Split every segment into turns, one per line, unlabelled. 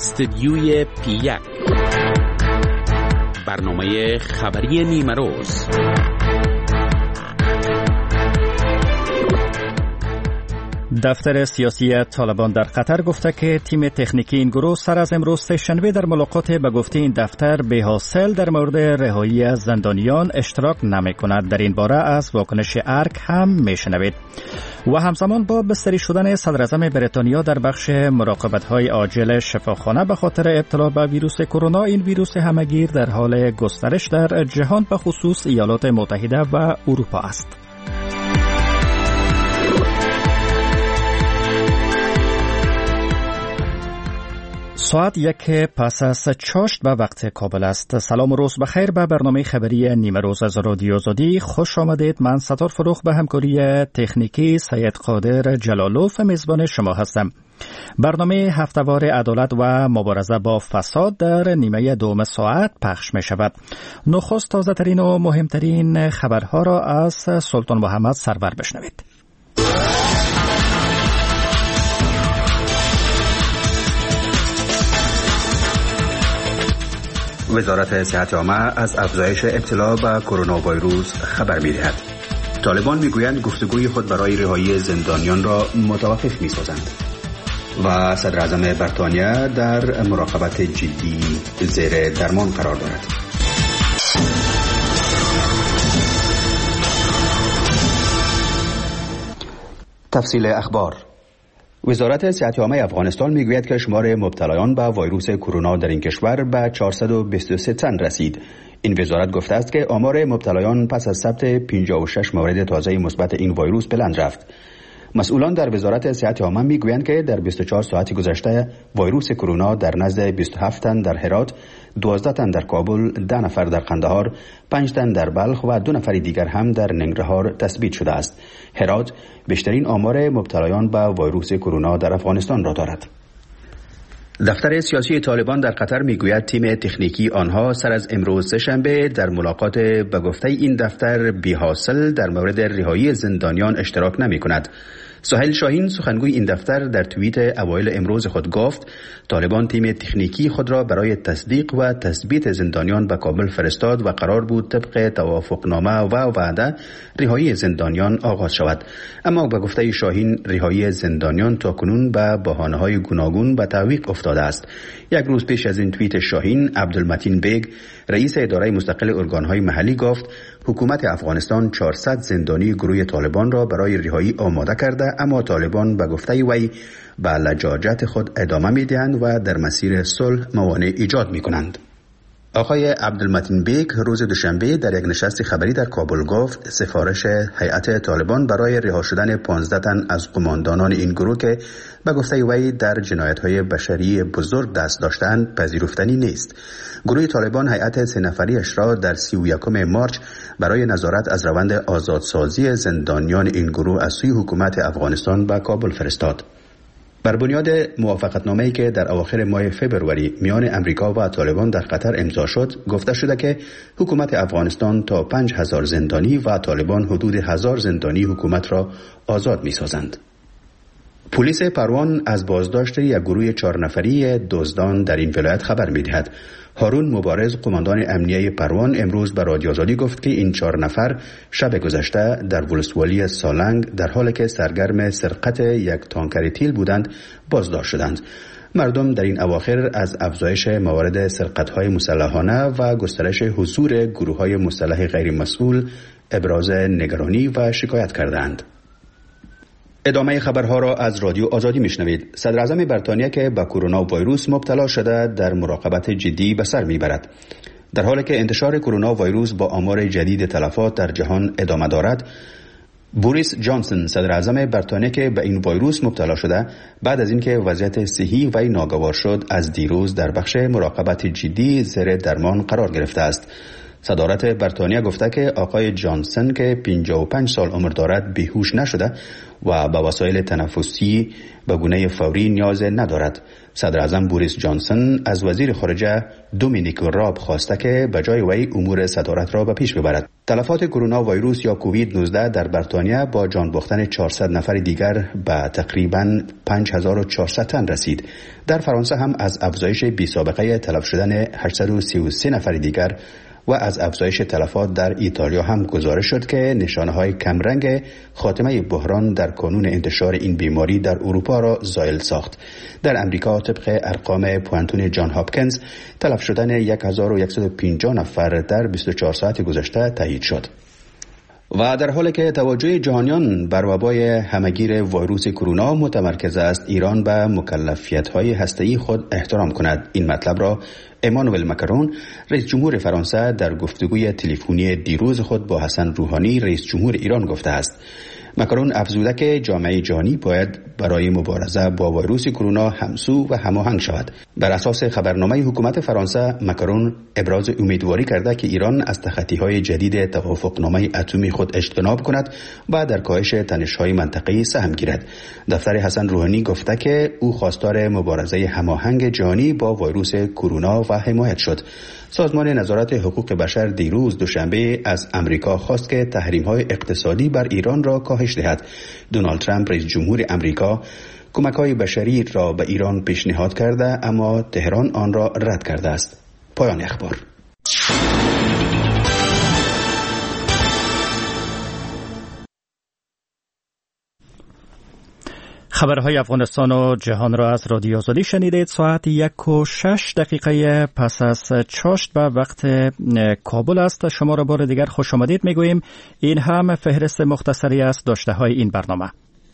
استدیوی پی1 برنامه خبری نیمه روز.
دفتر سیاسی طالبان در قطر گفته که تیم تکنیکی این گروه سر از امروز سه‌شنبه در ملاقات به گفته این دفتر بی حاصل در مورد رهایی از زندانیان اشتراک نمی کند. در این باره از واکنش ارگ هم می شنوید. و همزمان با بستری شدن صدر اعظم بریتانیا در بخش مراقبت‌های عاجل شفاخانه به خاطر ابتلا به ویروس کرونا، این ویروس همه‌گیر در حال گسترش در جهان به خصوص ایالات متحده و اروپا است. ساعت 1 پس از چاشت به وقت کابل است. سلام و روز بخیر به برنامه خبری نیمه روز از رادیو آزادی. خوش آمدید. من ستار فروخ به همکاری تکنیکی سید قادر جلالوف میزبان شما هستم. برنامه هفته‌وار عدالت و مبارزه با فساد در نیمه دوم ساعت پخش می شود. نخست تازه ترین و مهمترین خبرها را از سلطان محمد سرور بشنوید.
وزارت صحت عامه از افزایش ابتلا به کرونا ویروس خبر می‌دهد. طالبان میگویند گفتگوی خود برای رهایی زندانیان را متوقف می‌سازند. و صدر اعظم بریتانیا در مراقبت جدی زیر درمان قرار دارد. تفصیل اخبار. وزارت صحت عامه افغانستان میگوید که شمار مبتلایان به ویروس کرونا در این کشور به 423 تن رسید. این وزارت گفته است که آمار مبتلایان پس از ثبت 56 مورد تازه مثبت این ویروس بلند رفت. مسئولان در وزارت صحت عامه میگویند که در 24 ساعت گذشته ویروس کرونا در نزد 27 تن در هرات، 12 تن در کابل، 10 نفر در قندهار، 5 تن در بلخ و 2 نفر دیگر هم در ننگرهار تثبیت شده است. هرات بیشترین آمار مبتلایان به ویروس کرونا در افغانستان را دارد. دفتر سیاسی طالبان در قطر میگوید تیم تکنیکی آنها سر از امروز سه‌شنبه در ملاقات به گفته این دفتر بی حاصل در مورد رهایی زندانیان اشتراک نمی کند. سهیل شاهین سخنگوی این دفتر در توییت اوایل امروز خود گفت طالبان تیم تکنیکی خود را برای تصدیق و تثبیت زندانیان به کابل فرستاد و قرار بود طبق توافقنامه و وعده رهایی زندانیان آغاز شود. اما به گفته شاهین رهایی زندانیان تاکنون به بهانه‌های گوناگون به تعویق افتاده است. یک روز پیش از این توییت شاهین، عبدالمتین بیگ رئیس اداره مستقل ارگان‌های محلی گفت حکومت افغانستان 400 زندانی گروه طالبان را برای رهایی آماده کرده، اما طالبان به گفته وی به لجاجت خود ادامه می‌دهند و در مسیر صلح موانع ایجاد می‌کنند. آقای عبدالمتین بیگ روز دوشنبه در یک نشست خبری در کابل گفت سفارش هیئت طالبان برای رها شدن 15 تن از قماندانان این گروه که به گفته وی در جنایت‌های بشری بزرگ دست داشتند پذیرفتنی نیست. گروه طالبان هیئت 3 نفریش را در 31 مارچ برای نظارت از روند آزادسازی زندانیان این گروه از سوی حکومت افغانستان به کابل فرستاد. بر بنیاد موافقتنامه‌ای که در اواخر ماه فوریه میان امریکا و طالبان در قطر امضا شد، گفته شده که حکومت افغانستان تا 5000 زندانی و طالبان حدود 1000 زندانی حکومت را آزاد می‌سازند. پلیس پروان از بازداشت یک گروه 4 نفری دزدان در این ولایت خبر می‌دهد. هارون مبارز قماندان امنیه پروان امروز به رادیو آزادی گفت که این 4 نفر شب گذشته در ولسوالی سالنگ در حالی که سرگرم سرقت یک تانکر تیل بودند بازداشت شدند. مردم در این اواخر از افزایش موارد سرقت‌های مسلحانه و گسترش حضور گروه‌های مسلح غیر مسئول ابراز نگرانی و شکایت کردند. ادامه خبرها را از رادیو آزادی میشنوید. صدر اعظم بریتانیا که به کرونا ویروس مبتلا شده در مراقبت جدی به سر میبرد. در حالی که انتشار کرونا ویروس با آمار جدید تلفات در جهان ادامه دارد، بوریس جانسون صدر اعظم بریتانیا که به این ویروس مبتلا شده بعد از اینکه وضعیت صحی وی ناگوار شد از دیروز در بخش مراقبت جدی زیر درمان قرار گرفته است. صدارت بریتانیا گفته که آقای جانسن که 55 سال عمر دارد بیهوش نشده و به وسایل تنفسی به گونه فوری نیاز ندارد. صدر اعظم بوریس جانسن از وزیر خارجه دومینیک راب خواسته که به جای وی امور صدارت را به پیش ببرد. تلفات کرونا ویروس یا کووید 19 در بریتانیا با جان باختن 400 نفر دیگر به تقریباً 5400 تن رسید. در فرانسه هم از افزایش بی سابقه تلف شدن 833 نفر دیگر و از افزایش تلفات در ایتالیا هم گزارش شد که نشانه‌های کمرنگ خاتمه بحران در کانون انتشار این بیماری در اروپا را زائل ساخت. در امریکا طبق ارقام پوانتون جان هاپکینز تلف شدن 1150 نفر در 24 ساعت گذشته تایید شد. و در حالی که توجه جهانیان بر وبای همهگیر ویروس کرونا متمرکز است، ایران به مکلفیت‌های هسته‌ای خود احترام کند. این مطلب را امانوئل مکرون رئیس جمهور فرانسه در گفتگوی تلفنی دیروز خود با حسن روحانی رئیس جمهور ایران گفته است. مکرون افزوده که جامعه جهانی باید برای مبارزه با ویروس کرونا همسو و هماهنگ شود. بر اساس خبرنامه حکومت فرانسه، مکرون ابراز امیدواری کرده که ایران از تخطی‌های جدید توافقنامه اتمی خود اجتناب کند و در کاهش تنش‌های منطقه‌ای سهم گیرد. دفتر حسن روحانی گفته که او خواستار مبارزه هماهنگ جهانی با ویروس کرونا و حمایت شد. سازمان نظارت حقوق بشر دیروز دوشنبه از امریکا خواست که تحریم‌های اقتصادی بر ایران را کاهش دهد. دونالد ترامپ رئیس جمهور امریکا کمک‌های بشری را به ایران پیشنهاد کرده، اما تهران آن را رد کرده است. پایان اخبار.
خبرهای افغانستان و جهان را از رادیو آزادی شنیدید. ساعت 1:06 پس از چاشت به وقت کابل است. شما را بار دیگر خوش آمدید میگوییم. این هم فهرست مختصری از داشته های این برنامه.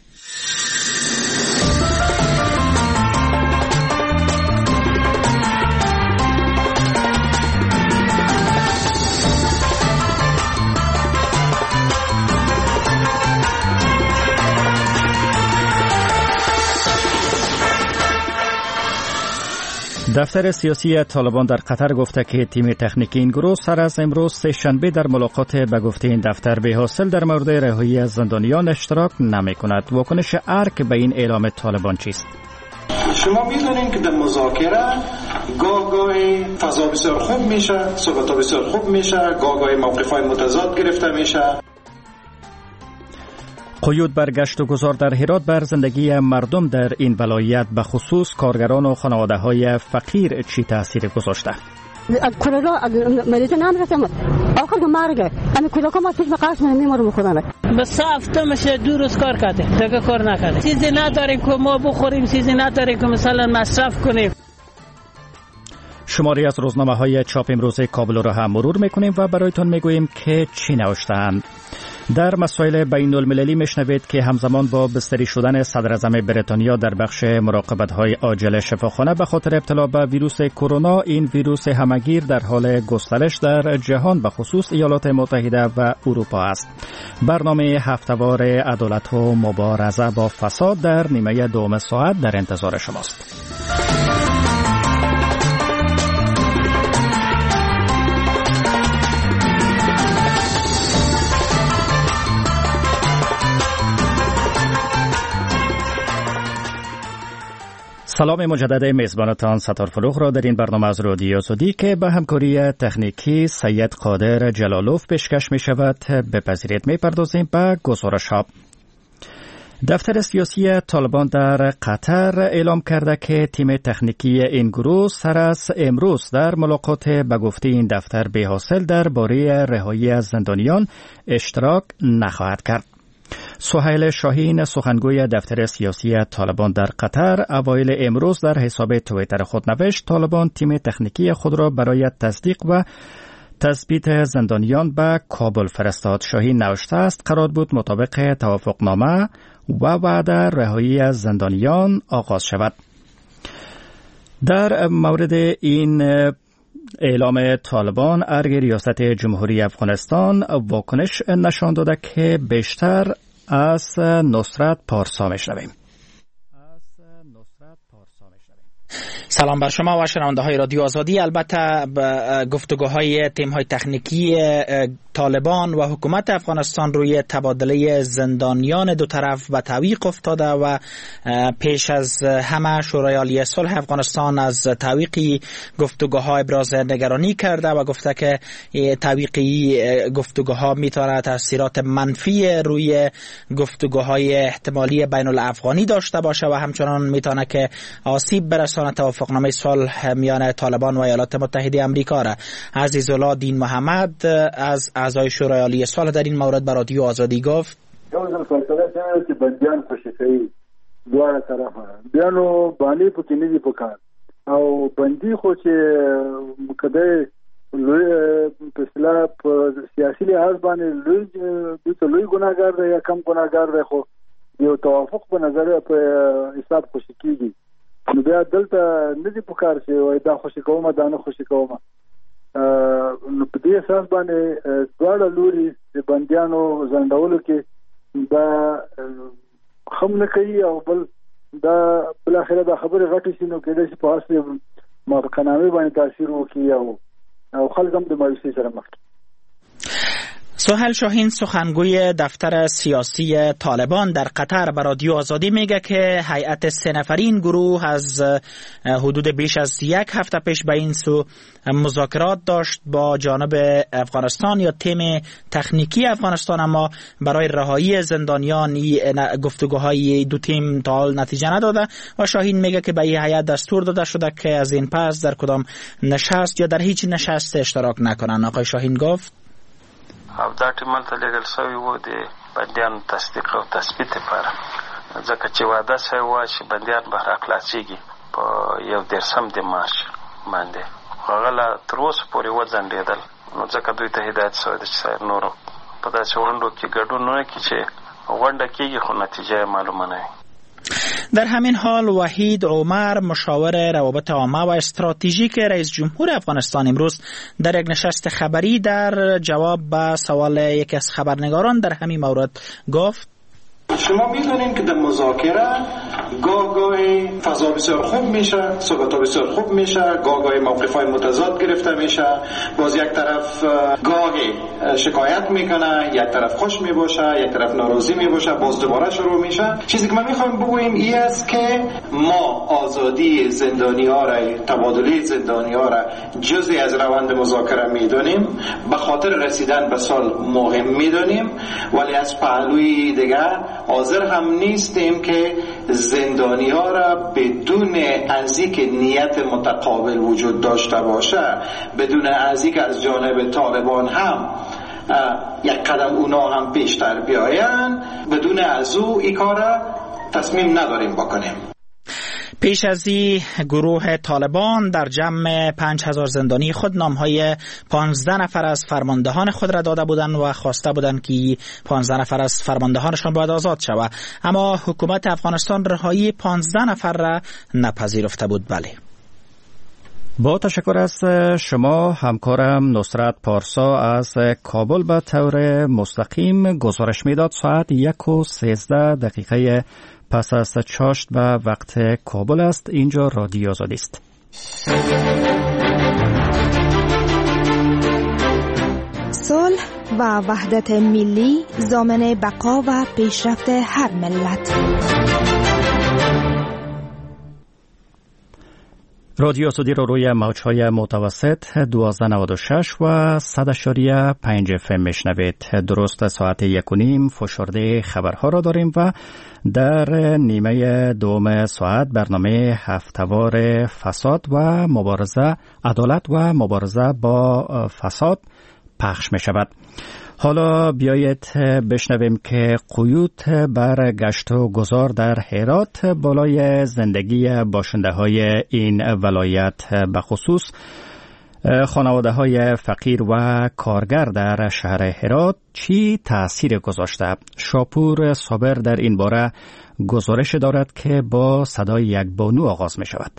دفتر سیاسی طالبان در قطر گفته که تیم تکنیکی این گروه سر از امروز سه‌شنبه در ملاقات به گفته این دفتر به حاصل در مورد رهایی از زندانیان اشتراک نمی کند. واکنش ارک به این اعلام طالبان چیست؟
شما میدونین که در مذاکره گاهی فضا بسیار خوب میشه، صحبت‌ها بسیار خوب میشه، گاهی موقف‌های متضاد گرفته میشه.
قیود بر گشت و گذار در هرات بر زندگی مردم در این ولایت به خصوص کارگران و خانواده‌های فقیر چی تاثیر گذاشته؟
کرونا مریض نمیرسم آخر مرگ همین کودکا ما پیش قسم میمارم خودم
بس هفته میشه 2 روز کار کرده دیگه کار نکنه. چیزی نداریم که ما بخوریم، چیزی نداریم که مثلا مصرف کنیم.
شماری از روزنامه‌های چاپ امروز کابل را هم مرور میکنیم و برایتان میگوییم که چی نوشته‌اند. در مسائل بین المللی میشنوید که همزمان با بستری شدن صدر اعظم بریتانیا در بخش مراقبت‌های عاجل شفاخانه به خاطر ابتلا به ویروس کرونا، این ویروس همهگیر در حال گسترش در جهان به خصوص ایالات متحده و اروپا است. برنامه هفته‌وار عدالت و مبارزه با فساد در نیمه دوم ساعت در انتظار شماست. سلام مجدد میزبانتان ستار فروغ را در این برنامه از رادیو آزادی که به همکاری تکنیکی سید قادر جلالوف پیشکش می شود بپذیرید. می پردازیم به گزارش ها. دفتر سیاسی طالبان در قطر اعلام کرده که تیم تکنیکی این گروه سر از امروز در ملاقات به گفته این دفتر به حاصل درباره رهایی از زندانیان اشتراک نخواهد کرد. سهیل شاهین سخنگوی دفتر سیاسی طالبان در قطر اوایل امروز در حساب توییتر خود نوشت طالبان تیم تکنیکی خود را برای تصدیق و تثبیت زندانیان به کابل فرستاد. شاهین نوشته است قرار بود مطابق توافقنامه و وعده رهایی از زندانیان آغاز شود. در مورد این اعلام طالبان ارگ ریاست جمهوری افغانستان واکنش نشان داده که بیشتر از نصرت پارسا میشنویم.
سلام بر شما و شنونده های رادیو آزادی. البته گفتگوهای تیم‌های تکنیکی طالبان و حکومت افغانستان روی تبادله زندانیان دو طرف به تعویق افتاده و پیش از همه شورای عالی صلح افغانستان از تعویق گفتگوها ابراز نگرانی کرده و گفته که تعویق گفتگوها میتونه تاثیرات منفی روی گفتگوهای احتمالی بین الافغانی داشته باشه و همچنان میتونه که آسیب برسانه توافقنامه صلح میان طالبان و ایالات متحده آمریکا را. عزیزالله دین محمد از اعضای شورای عالی صلح در این مورد به رادیو آزادی گفت
یو فیصله شوه چې بندیان خوشي کوي دواړه طرفه بیانو باندې پکې نه دي پکار او بندي خو چې کده لوی فیصله په سیاسي لحاظ باندې لوی ګناهګار دی یا کم ګناهګار دی خو یو توافق په نظر په حساب خوشي کیږي نو بیا دلته نه دي پکار چې وای دا خوشي کوم دا نه خوشي کوم نو په دې اساس باندې دواړه لوري د بندیانو ځنډولو کې دا خم نه کوي او بل دا بل اخره دا خبره غټي شي نو کېدای شي په اصل موافقتنامه باندې تاثیر وکړي او خلک هم د مایوسۍ سره مخ
سهیل شاهین سخنگوی دفتر سیاسی طالبان در قطر به رادیو آزادی میگه که هیئت 3 نفری این گروه از حدود بیش از 1 هفته پیش به این سو مذاکرات داشت با جانب افغانستان یا تیم تکنیکی افغانستان، اما برای رهایی زندانیان گفتگوهای دو تیم تا حال نتیجه نداده و شاهین میگه که به این هیئت دستور داده شده که از این پس در کدام نشست یا در هیچ نشست اشتراک نکنن. آقای شاهین گفت
او دا ټیمل ته لګل شوی و د بندیانو تصدیق او تثبیت لپاره ځکه چې وعده شوی و چې بندیان به راخلاصېږي په 1 د مارچ باندې هغه لا تر اوسه پورې وځنډېدل نو ځکه دوی ته هدایت شوی دی چې نورو په داسې غونډو کې ګډون نه کړي چې غونډه کېږي خو نتیجه معلومه نه وي.
در همین حال وحید عمر مشاور روابط عامه و استراتژیک رئیس جمهور افغانستان امروز در یک نشست خبری در جواب به سوال یکی از خبرنگاران در همین مورد گفت
شما میدونین که در مذاکره گاهی فضا بسیار خوب میشه، صحبت‌ها بسیار خوب میشه، گاهی موقف‌های متضاد گرفته میشه، باز یک طرف گاهی شکایت میکنه، یک طرف خوش میباشه، یک طرف ناراضی میباشه، باز دوباره شروع میشه. چیزی که من میخوام بگویم این است که ما آزادی زندانی‌ها را، تبادله زندانی‌ها را جزئی از روند مذاکره میدونیم، به خاطر رسیدن به صلح مهم میدونیم، ولی از پهلوی دیگر حاضر هم نیستیم که زندانی ها را بدون از اینکه نیت متقابل وجود داشته باشه، بدون از اینکه از جانب طالبان هم یک قدم اونا هم پیشتر بیاین، بدون از او این کار را تصمیم نداریم بکنیم.
پیش از این گروه طالبان در جمع 5000 زندانی خود نامهای 15 نفر از فرماندهان خود را داده بودند و خواسته بودند که 15 نفر از فرماندهانشان باید آزاد شود، اما حکومت افغانستان رهایی 15 نفر را نپذیرفته بود. بله،
با تشکر از شما همکارم نصرت پارسا از کابل به طور مستقیم گزارش میداد. ساعت 1:13 پس از چاشت به وقت کابل است. اینجا رادیو آزادی است.
صلح و وحدت ملی ضامن بقا و پیشرفت هر ملت.
رادیو آزادی رو روی موج‌های متوسط 1296 و 100.5 FM میشنوید. درست ساعت 1:30 فشرده خبرها را داریم و در نیمه دوم ساعت برنامه هفته‌وار فساد و مبارزه، عدالت و مبارزه با فساد پخش می شود. حالا بیایید بشنویم که قیود بر گشت و گذار در هرات بالای زندگی باشنده‌های این ولایت، به خصوص خانواده‌های فقیر و کارگر در شهر هرات چی تأثیر گذاشته؟ شاپور صابر در این باره گزارش دارد که با صدای یک بانو آغاز می شود.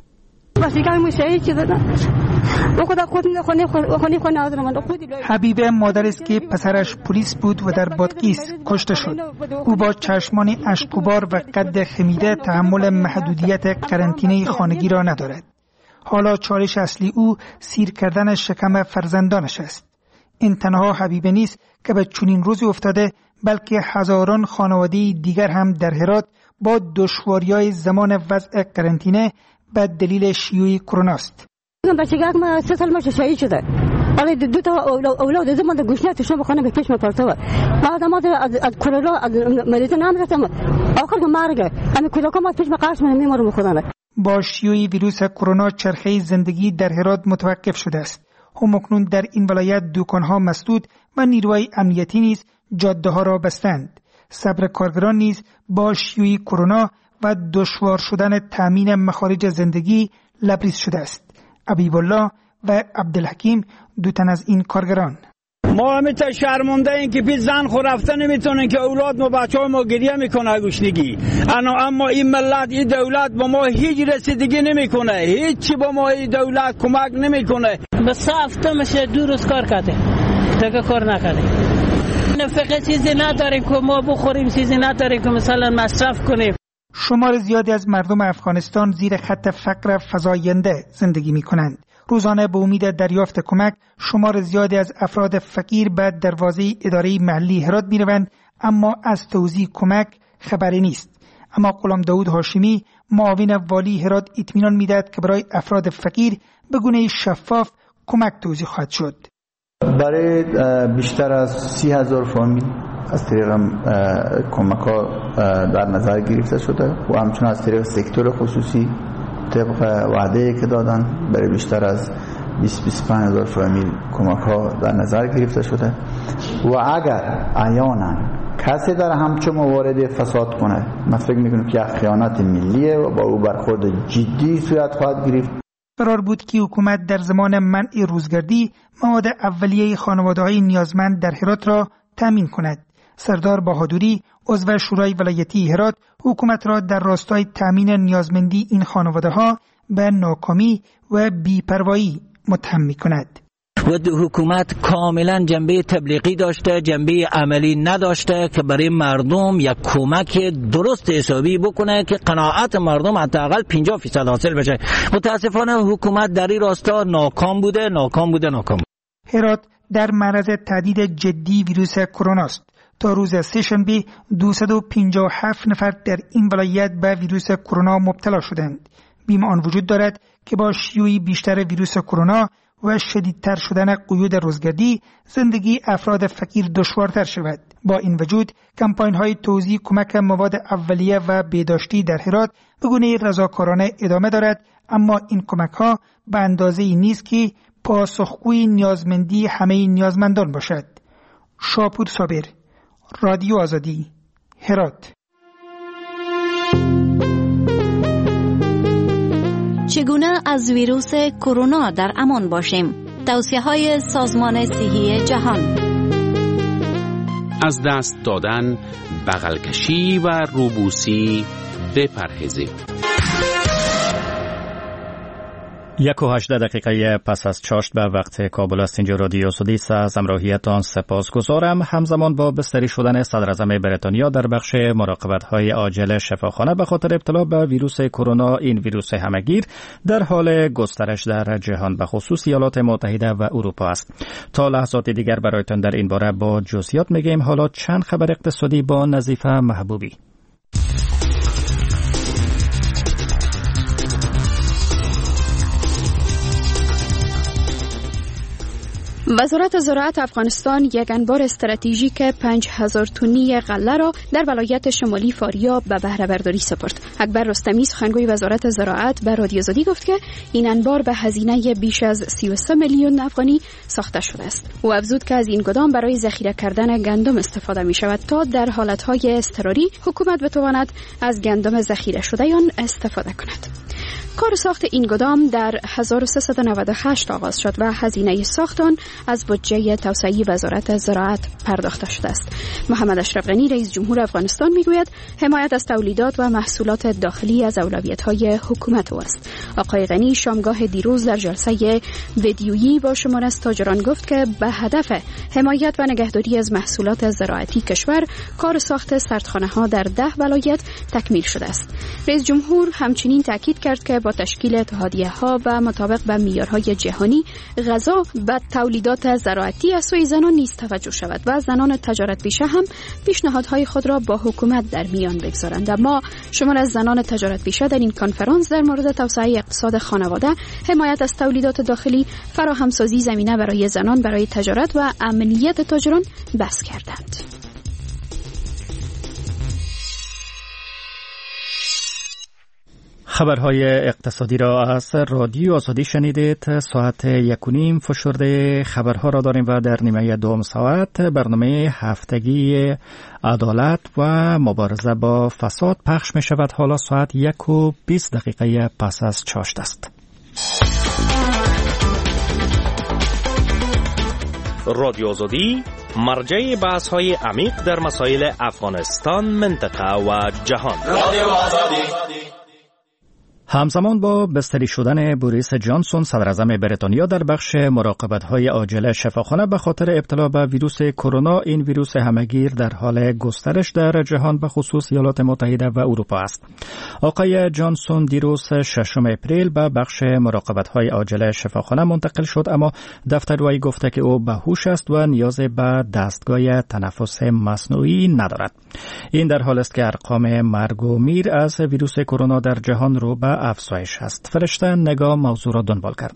حبیب مادر است که پسرش پلیس بود و در بادغیس کشته شد. او با چشمان اشک‌بار و قد خمیده تحمل محدودیت قرنطینه خانگی را ندارد. حالا چالش اصلی او سیر کردن شکم فرزندانش است. این تنها حبیبه نیست که به چنین روزی افتاده، بلکه هزاران خانواده دیگر هم در هرات با دشواری‌های زمان وضع قرنطینه به دلیل شیوع کرونا است.
بچگک ما 3 سال میشه شهید شده. ولی 2 تا اولاد زمان در گوشنه تو شما خانه به چشم پرتو. بعد ما از کرونا از مریض نمیرسم. آخر که مرگ. همین کودکا ما پیش مقاش میمورم خودانه.
با شیوع ویروس کرونا چرخه زندگی در هرات متوقف شده است. همکنون در این ولایت دکان‌ها مسدود و نیروهای امنیتی نیز جاده‌ها را بستند. صبر کارگران نیز با شیوع کرونا و دشوار شدن تامین مخارج زندگی لبریز شده است. حبیب الله و عبدالحکیم 2 تن از این کارگران.
ما همه شرمنده این که پیش زن خود رفته نمیتونن که اولاد ما بچه‌های ما گریه میکنه گشنگی. اما این ملت این دولت با ما هیچ رسیدگی نمیکنه، هیچی با ما این دولت کمک نمیکنه.
بس هفته میشه 2 روز کار کرده دیگه کار نکنه. فقط چیزی نداریم که ما بخوریم، چیزی نداریم که مثلا مصرف کنیم.
شمار زیادی از مردم افغانستان زیر خط فقر فزاینده زندگی میکنند. روزانه به امید دریافت کمک شمار زیادی از افراد فقیر به دروازه اداره محلی هرات میروند، اما از توزیع کمک خبری نیست. اما غلام داود هاشمی معاون والی هرات اطمینان میدهد که برای افراد فقیر به گونه شفاف کمک توزیع خواهد شد.
برای بیشتر از 30,000 فامیل از طریق کمک ها در نظر گرفته شده و همچنین از طریق سکتور خصوصی طبق وعده که دادن برای بیشتر از 20-25,000 فامیل کمک ها در نظر گرفته شده و اگر احیانا کسی در همچون موارد فساد کنه، من فکر میکنم که یک خیانت ملیه و با او برخورد جدی صورت خواهد گرفت.
قرار بود که حکومت در زمان منع روزگردی مواد اولیه خانواده‌های نیازمند در هرات را تامین کند. سردار بهادری عضو شورای ولایتی هرات حکومت را در راستای تامین نیازمندی این خانواده‌ها به ناکامی و بی‌پروایی متهم می‌کند.
و حکومت کاملا جنبه تبلیغی داشته، جنبه عملی نداشته که برای مردم یک کمک درست حسابی بکنه که قناعت مردم حداقل 50% حاصل بشه. متاسفانه حکومت در این راستا ناکام بوده.
هرات در معرض تهدید جدی ویروس کرونا است. تا روز سه‌شنبه 257 نفر در این ولایت به ویروس کرونا مبتلا شدند. بیم آن وجود دارد که با شیوع بیشتر ویروس کرونا و شدیدتر شدن قیود روزگردی زندگی افراد فقیر دشوارتر شود. با این وجود کمپاین‌های توزیع کمک مواد اولیه و بهداشتی در هرات به گونه رضاکارانه ادامه دارد، اما این کمک‌ها به اندازه‌ای نیست که پاسخگوی نیازمندی همه نیازمندان باشد. شاپور صابر، رادیو آزادی، هرات.
چگونه از ویروس کرونا در امان باشیم؟ توصیه‌های سازمان صحی جهان.
از دست دادن، بغل کشی و روبوسی بپرهیزید.
1:18 دقیقه پس از چاشت به وقت کابل است. اینجا رادیو آزادی است. از همراهیتان سپاسگزارم. همزمان با بستری شدن صدراعظم بریتانیا در بخش مراقبت‌های عاجل شفاخانه به خاطر ابتلا به ویروس کرونا، این ویروس همه‌گیر در حال گسترش در جهان به خصوص ایالات متحده و اروپا است. تا لحظات دیگر برایتان در این باره با جزئیات میگیم. حالا چند خبر اقتصادی با نظیفه محبوبی.
وزارت زراعت افغانستان یک انبار استراتژیک 5,000 تنی غله را در ولایت شمالی فاریاب به بهره برداری سپرد. اکبر رستمی سخنگوی وزارت زراعت به رادیو آزادی گفت که این انبار به هزینه بیش از 33 میلیون افغانی ساخته شده است. او افزود که از این گدام برای ذخیره کردن گندم استفاده می شود تا در حالتهای اضطراری حکومت بتواند از گندم ذخیره شده آن استفاده کند. کار ساخت این گدام در 1398 آغاز شد و هزینه ساخت آن از بودجه توسعه وزارت زراعت پرداخته شده است. محمد اشرف غنی رئیس جمهور افغانستان میگوید حمایت از تولیدات و محصولات داخلی از اولویت‌های حکومت است. آقای غنی شامگاه دیروز در جلسه ویدیویی با شمار از تاجران گفت که به هدف حمایت و نگهداری از محصولات زراعتی کشور کار ساخت سردخانه‌ها در 10 ولایت تکمیل شده است. رئیس جمهور همچنین تاکید کرد که با تشکیل اتحادیه‌ها و مطابق با معیارهای جهانی غذا و تولیدات زراعتی از سوی زنان نیز توجه شود و زنان تجارت پیشه هم پیشنهادهای خود را با حکومت در میان بگذارند. اما شمار از زنان تجارت پیشه در این کنفرانس در مورد توسعه اقتصاد خانواده، حمایت از تولیدات داخلی، فراهمسازی زمینه برای زنان برای تجارت و امنیت تاجران بحث کردند.
خبرهای اقتصادی را از رادیو آزادی شنیدید. ساعت 1:30 فشرده خبرها را داریم و در نیمه دوم ساعت برنامه هفتگی عدالت و مبارزه با فساد پخش می شود. حالا ساعت 1:20 پس از چاشت است.
رادیو آزادی مرجع بحث های عمیق در مسائل افغانستان، منطقه و جهان. رادیو آزادی.
همزمان با بستری شدن بوریس جانسون صدراعظم بریتانیا در بخش مراقبت‌های عاجل شفاخانه به خاطر ابتلا به ویروس کرونا، این ویروس همه‌گیر در حال گسترش در جهان به خصوص ایالات متحده و اروپا است. آقای جانسون دیروز 6 اپریل به بخش مراقبت‌های عاجل شفاخانه منتقل شد، اما دفتر وی گفته که او به هوش است و نیاز به دستگاه تنفس مصنوعی ندارد. این در حالی است که ارقام مرگ و میر از ویروس کرونا در جهان رو به افزایش است. فرشته نگاه موضوع را دنبال کرده.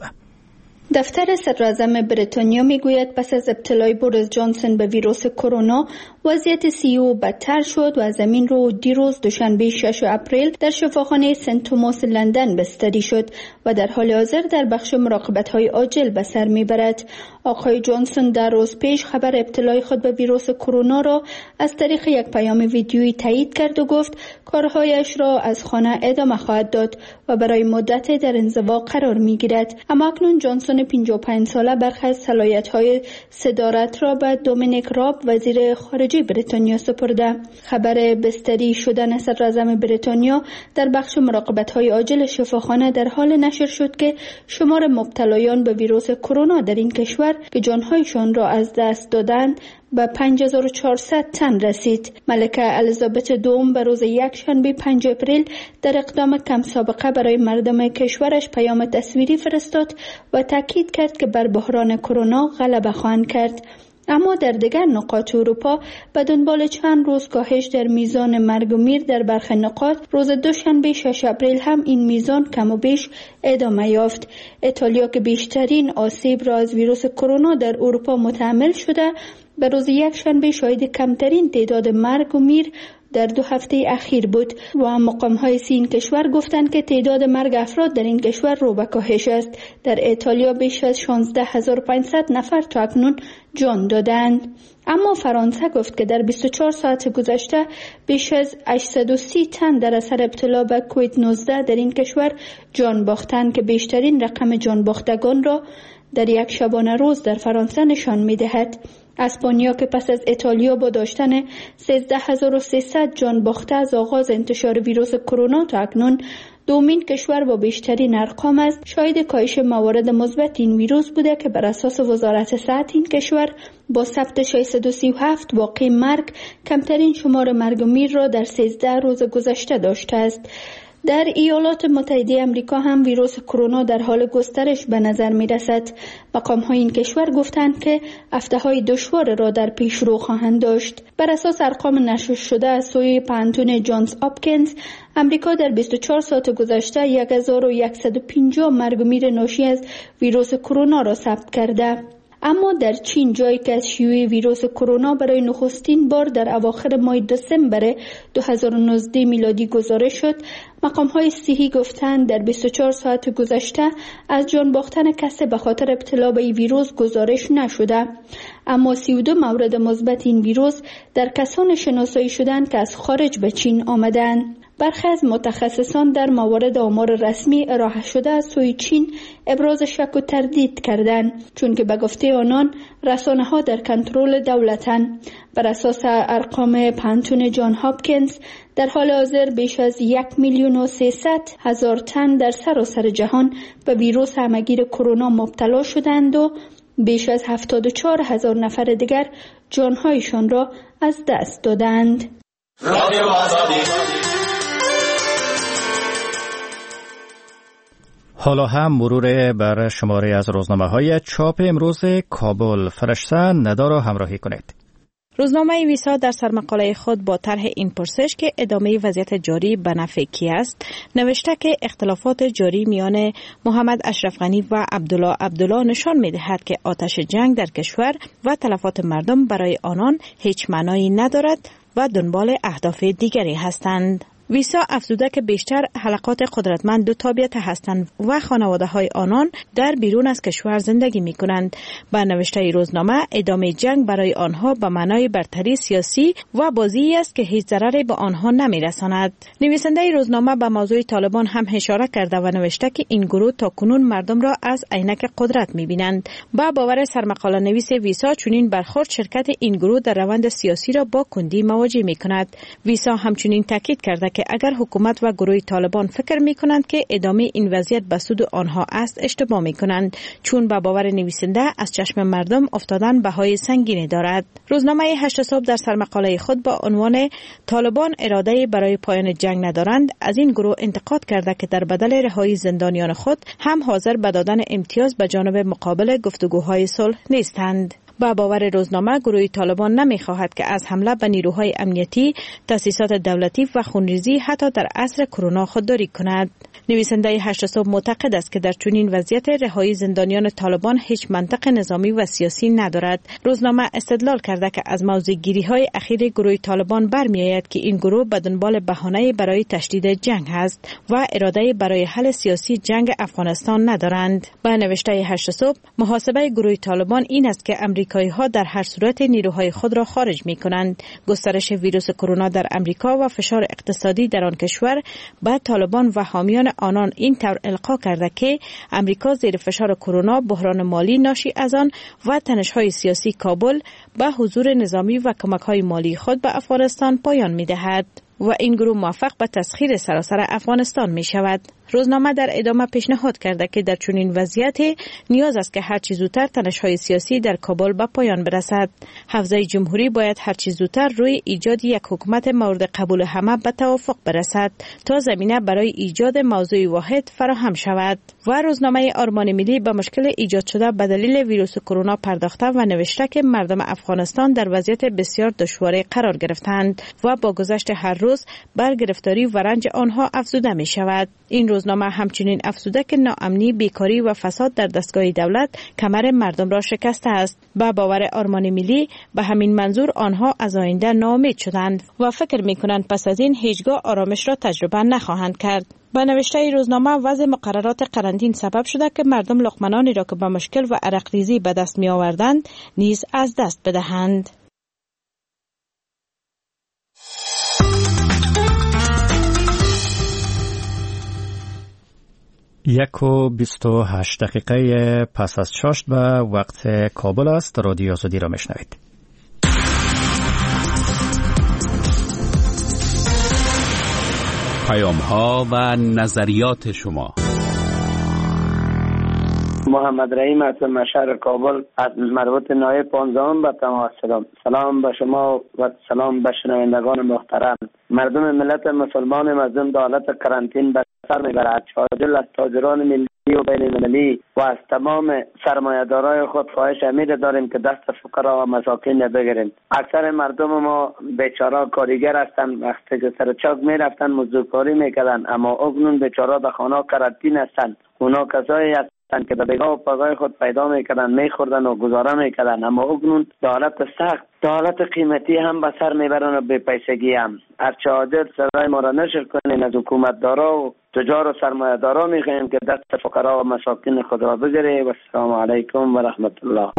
دفتر صدراعظم بریتانیا میگوید پس از ابتلای بوریس جانسون به ویروس کرونا وضعیت CEO بدتر شد و از همین رو دیروز دوشنبه 6 اپریل در شفاخانه سنت توماس لندن بستری شد و در حال حاضر در بخش مراقبت‌های عاجل به سر میبرد. آقای جانسون در روز پیش خبر ابتلای خود به ویروس کرونا را از طریق یک پیام ویدیویی تایید کرد و گفت کارهایش را از خانه ادامه خواهد داد و برای مدت در انزوا قرار میگیرد. اما اکنون جانسون 55 ساله برخی از صلاحیت‌های صدارت را به دومینیک راب وزیر خارجه بریتانیا سپرده. خبر بستری شدن صدراعظم بریتانیا در بخش مراقبت‌های عاجل شفاخانه در حال نشر شد که شمار مبتلایان به ویروس کرونا در این کشور که جانهایشان را از دست دادند به 5400 تن رسید. ملکه الیزابت دوم به روز یکشنبه 5 اپریل در اقدام کم سابقه برای مردم کشورش پیام تصویری فرستاد و تاکید کرد که بر بحران کرونا غلبه خواهند کرد. اما در دیگر نقاط اروپا به دنبال چند روز کاهش در میزان مرگ و میر در برخی نقاط، روز دوشنبه 6 اپریل هم این میزان کم و بیش ادامه یافت. ایتالیا که بیشترین آسیب را از ویروس کرونا در اروپا متحمل شده، به روز یکشنبه شاهد کمترین تعداد مرگ و میر در 2 هفته اخیر بود و مقام‌های این کشور گفتند که تعداد مرگ افراد در این کشور رو به کاهش است. در ایتالیا بیش از 16500 نفر تا اکنون جان دادند. اما فرانسه گفت که در 24 ساعت گذشته بیش از 830 تن در اثر ابتلا به کووید 19 در این کشور جان باختند که بیشترین رقم جان باختگان را در یک شبانه روز در فرانسه نشان می‌دهد. اسپانیا که پس از ایتالیا با داشتن 13300 جان باخته از آغاز انتشار ویروس کرونا تا اکنون دومین کشور با بیشترین ارقام است، شاهد کاهش موارد مثبت این ویروس بوده که بر اساس وزارت صحت این کشور با ثبت 637 واقع مرگ کمترین شمار مرگ و میر را در 13 روز گذشته داشته است. در ایالات متحده آمریکا هم ویروس کرونا در حال گسترش به نظر می رسد. مقام‌های این کشور گفتند که هفته‌های دشوار را در پیش رو خواهند داشت. بر اساس ارقام نشر شده از سوی پانتون جانز هاپکینز، آمریکا در 24 ساعت گذشته 1150 مرگ و میر ناشی از ویروس کرونا را ثبت کرده. اما در چین، جایی که از شیوع ویروس کرونا برای نخستین بار در اواخر ماه دسامبر 2019 میلادی گزارش شد، مقام‌های صحی گفتند در 24 ساعت گذشته از جان باختن کسی به خاطر ابتلا به این ویروس گزارش نشده. اما 32 مورد مثبت این ویروس در کسان شناسایی شدند که از خارج به چین آمدند. برخی از متخصصان در موارد آمار رسمی ارائه شده از سوی چین ابراز شک و تردید کردند، چون که به گفته آنان رسانه‌ها در کنترل دولتند. بر اساس ارقام پانتون جان هاپکینز، در حال حاضر بیش از 1,300,000 تن در سراسر جهان به ویروس همه‌گیر کرونا مبتلا شدند و بیش از 74,000 نفر دیگر جانهایشان را از دست دادند.
حالا هم مرور بر شماره از روزنامه‌های چاپ امروز کابل. فرشته ندا را همراهی کنید.
روزنامه ویسا در سرمقاله خود با طرح این پرسش که ادامه وضعیت جاری به نفع کی است نوشته که اختلافات جاری میان محمد اشرف غنی و عبدالله نشان می‌دهد که آتش جنگ در کشور و تلفات مردم برای آنان هیچ معنایی ندارد و دنبال اهداف دیگری هستند. ویسا افزوده که بیشتر حلقات قدرتمند دو تابعیت هستند و خانواده های آنان در بیرون از کشور زندگی می کنند. با نوشته روزنامه ادامه جنگ برای آنها به معنای برتری سیاسی و بازی است که هیچ ضرری به آنها نمی رساند. نویسنده روزنامه به موضوع طالبان هم اشاره کرده و نوشته که این گروه تا کنون مردم را از عینک قدرت می بینند. با باور سرمقاله نویس ویسا چنین برخورد شرکت این گروه در روند سیاسی را با کندی مواجه می کند. ویسا همچنین تاکید کرده که اگر حکومت و گروه طالبان فکر می کنند که ادامه این وضعیت به سود آنها است اشتباه می کنند، چون به باور نویسنده از چشم مردم افتادن بهای سنگینی دارد. روزنامه 8 صبح در سرمقاله خود با عنوان طالبان اراده برای پایان جنگ ندارند از این گروه انتقاد کرده که در بدل رهایی زندانیان خود هم حاضر به دادن امتیاز به جانب مقابل گفتگوهای صلح نیستند. با باور روزنامه گروه طالبان نمی‌خواهد که از حمله به نیروهای امنیتی، تأسیسات دولتی و خونریزی حتی در عصر کرونا خودداری کند. نویسنده 8 صبح معتقد است که در چنین وضعیت رهایی زندانیان طالبان هیچ منطق نظامی و سیاسی ندارد. روزنامه استدلال کرده که از موضع‌گیری‌های اخیر گروه طالبان برمی‌آید که این گروه به دنبال بهانه‌ای برای تشدید جنگ است و اراده برای حل سیاسی جنگ افغانستان ندارند. با نوشته 8 صبح محاسبه گروه طالبان این است که امریکایی‌ها در هر صورت نیروهای خود را خارج می‌کنند. گسترش ویروس کرونا در امریکا و فشار اقتصادی در آن کشور به طالبان و حامیان آنان این طور القا کرده که امریکا زیر فشار کرونا، بحران مالی ناشی از آن و تنش‌های سیاسی کابل به حضور نظامی و کمک‌های مالی خود به افغانستان پایان می‌دهد و این گروه موفق به تسخیر سراسر افغانستان می شود. روزنامه در ادامه پیشنهاد کرده که در چنین وضعیتی نیاز است که هر چه زودتر تنش‌های سیاسی در کابل به پایان برسد. حوزه جمهوری باید هر چه زودتر روی ایجاد یک حکومت مورد قبول همه به توافق برسد تا زمینه برای ایجاد موضوع واحد فراهم شود. و روزنامه آرمان ملی به مشکل ایجاد شده به دلیل ویروس کرونا پرداخته و نوشته که مردم افغانستان در وضعیت بسیار دشواری قرار گرفتند و با گذشت هر روز بر گرفتاری و رنج آنها افزوده می شود. این روزنامه همچنین افزوده که ناامنی، بیکاری و فساد در دستگاه دولت کمر مردم را شکسته است. با باور آرمان ملی به همین منظور آنها از آینده ناامید شدند و فکر می کنند پس از این هیچگاه آرامش را تجربه نخواهند کرد. با نوشته روزنامه وضع مقررات قرنطین سبب شده که مردم لقمه‌نانی را که به مشکل و عرقریزی به دست می آوردند نیز از دست بدهند.
1:28 پس از 6 به وقت کابل است. رادیو آزادی را میشنوید.
پیام‌ها و نظریات شما.
محمد رحیم از شهر کابل از مربوط نایب 15 به تمام سلام به شما و سلام به شنوندگان محترم. مردم ملت مسلمان مظلوم در حالت قرنطین به سر میبرد. چادل از تاجران ملی و بین المللی و از تمام سرمایه‌دارای خود خواهش امید داریم که دست فقرا و مساکین بگیریم. اکثر مردم ما بیچاره کارگر هستند، وقتی که سر چاک میرفتن مزدورکاری میکردن، اما اکنون بیچاره به خانه قرنطین هستند. اونا کسایی که به بگاه و پگاه خود پیدا میکردن، میخوردن و گزاره میکردن، اما اکنون در حالت سخت، در حالت قیمتی هم به سر میبرن و به پیسگی هم. هرچه عادل صدای ما را نشر کنین از حکومت دارا و تجار و سرمایه دارا میخواهیم که دست فقرا و مساکین خود را بگیره. و السلام علیکم و رحمت الله.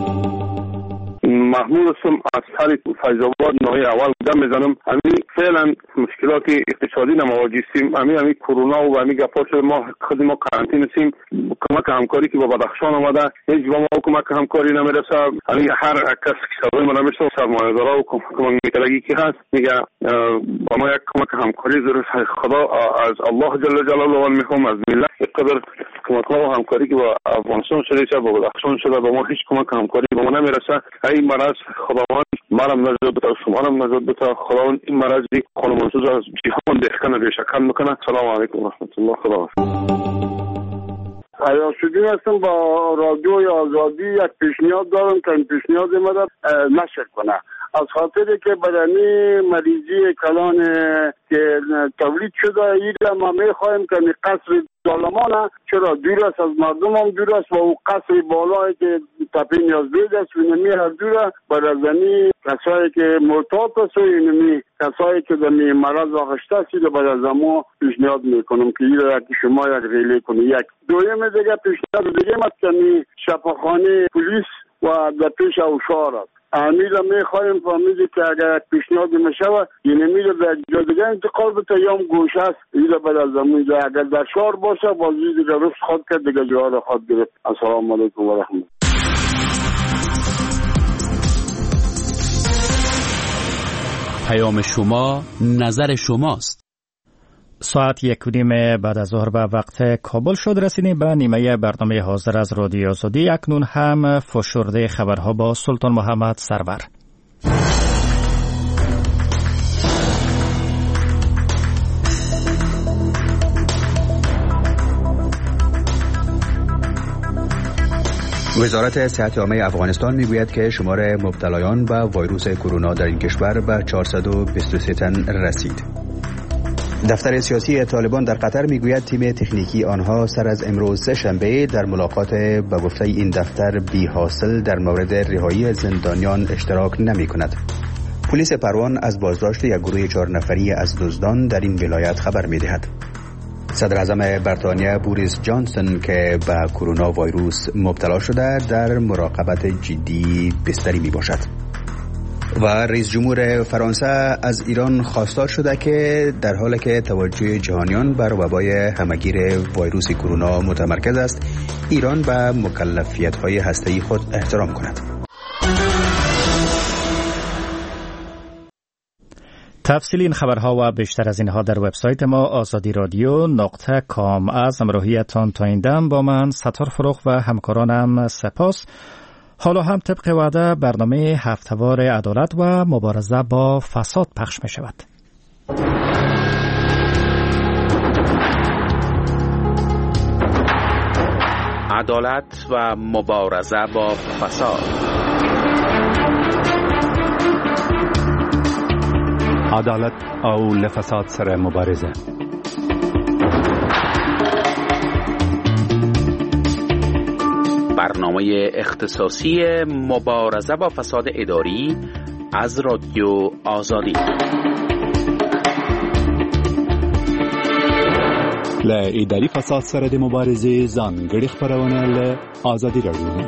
محمود هستم از شهر فیض‌آباد ناحیه اول گام میزنم. همین فعلا مشکلات اقتصادی مواجه هستیم. همین کرونا و همین گپا شده ما خود ما قرنطینه هستیم. کمک همکاری که با بدخشان آمده هیچ با ما کمک همکاری نمیرسه. همین هر کس که صدای ما نمیشنوه سرمایه‌دارا و کمک میکنگی که هست میگه با ما یک کمک همکاری ضرورت. خدا از الله جل جلاله میخوام از ملت قدر کمک ها و همکاری که با افغانستان شده با بدخشان شده با ما هیچ کمک همکاری با ما نمیرسه. این مرض خداوند مرم نجات بده، شما نجات بده. خداوند این مرضی خانمانسوز از جهان دهکن ریشه‌کن میکنه. سلام علیکم و رحمت الله. خدا عیاش‌الدین هستم. با رادیوی آزادی یک پیشنهاد دارم که این پیشنهاد ما را نشر کنه، از خاطر که بدنی مریضی کلان که تولید شده ایده ما میخواهیم که قصر ظالمانه چرا دور است از مردم هم دور است و او قصر بالایی که تپه نیازبید است و اینمی هر دوره برازنی کسایی که مرتاط است و اینمی کسایی که دمی مرض آغشته است ایده برازمو پیشنهاد میکنم که ایده که شما یک ریلی کنی. یک دویم دیگه پیشنهاد دیگه است شفاخانه پلیس و در پیش اوشار است. امیده میخوایم فهمیدی که اگر یک پیشنهاد میشوه این امیده به جا دیگه انتقال بته یا هم گوش هست ایده بعد از زمین جا اگر در شهر باشه بازی دیگه روش خود کرد دیگه جوار خود گرفت. السلام علیکم و رحمت.
پیام شما نظر شماست.
ساعت 1:30 بعد از ظهر به وقت کابل شد. رسیدیم به نیمه برنامه حاضر از رادیو آزادی. اکنون هم فشرده خبرها با سلطان محمد سرور.
وزارت صحت عامه افغانستان میگوید که شمار مبتلایان به ویروس کرونا در این کشور به 423 تن رسید. دفتر سیاسی طالبان در قطر میگوید تیم تکنیکی آنها سر از امروز سه‌شنبه در ملاقات به گفته این دفتر بی حاصل در مورد رهایی زندانیان اشتراک نمی کند. پلیس پروان از بازداشت یک گروه 4 نفری از دزدان در این ولایت خبر می دهد. صدر اعظم بریتانیا بوریس جانسون که به کرونا ویروس مبتلا شده در مراقبت جدی بستری می باشد. و رئیس جمهور فرانسه از ایران خواستار شده که در حالی که توجه جهانیان بر وبای همهگیر ویروس کرونا متمرکز است، ایران به مکلفیت‌های هسته‌ای خود احترام کند.
تفصیل این خبرها و بیشتر از اینها در وبسایت ما azadiradyo.com. از همراهیتان تا این دم با من ستار فروغ و همکارانم سپاس. حالا هم طبق وعده برنامه هفتهوار عدالت و مبارزه با فساد پخش می شود.
عدالت و مبارزه با فساد.
عدالت او لفساد سره مبارزه.
برنامه اختصاصی مبارزه با فساد اداری از رادیو آزادی.
ل اداري فساد سره د مبارزې ځانګړي خبرونه ل آزادی رادیو.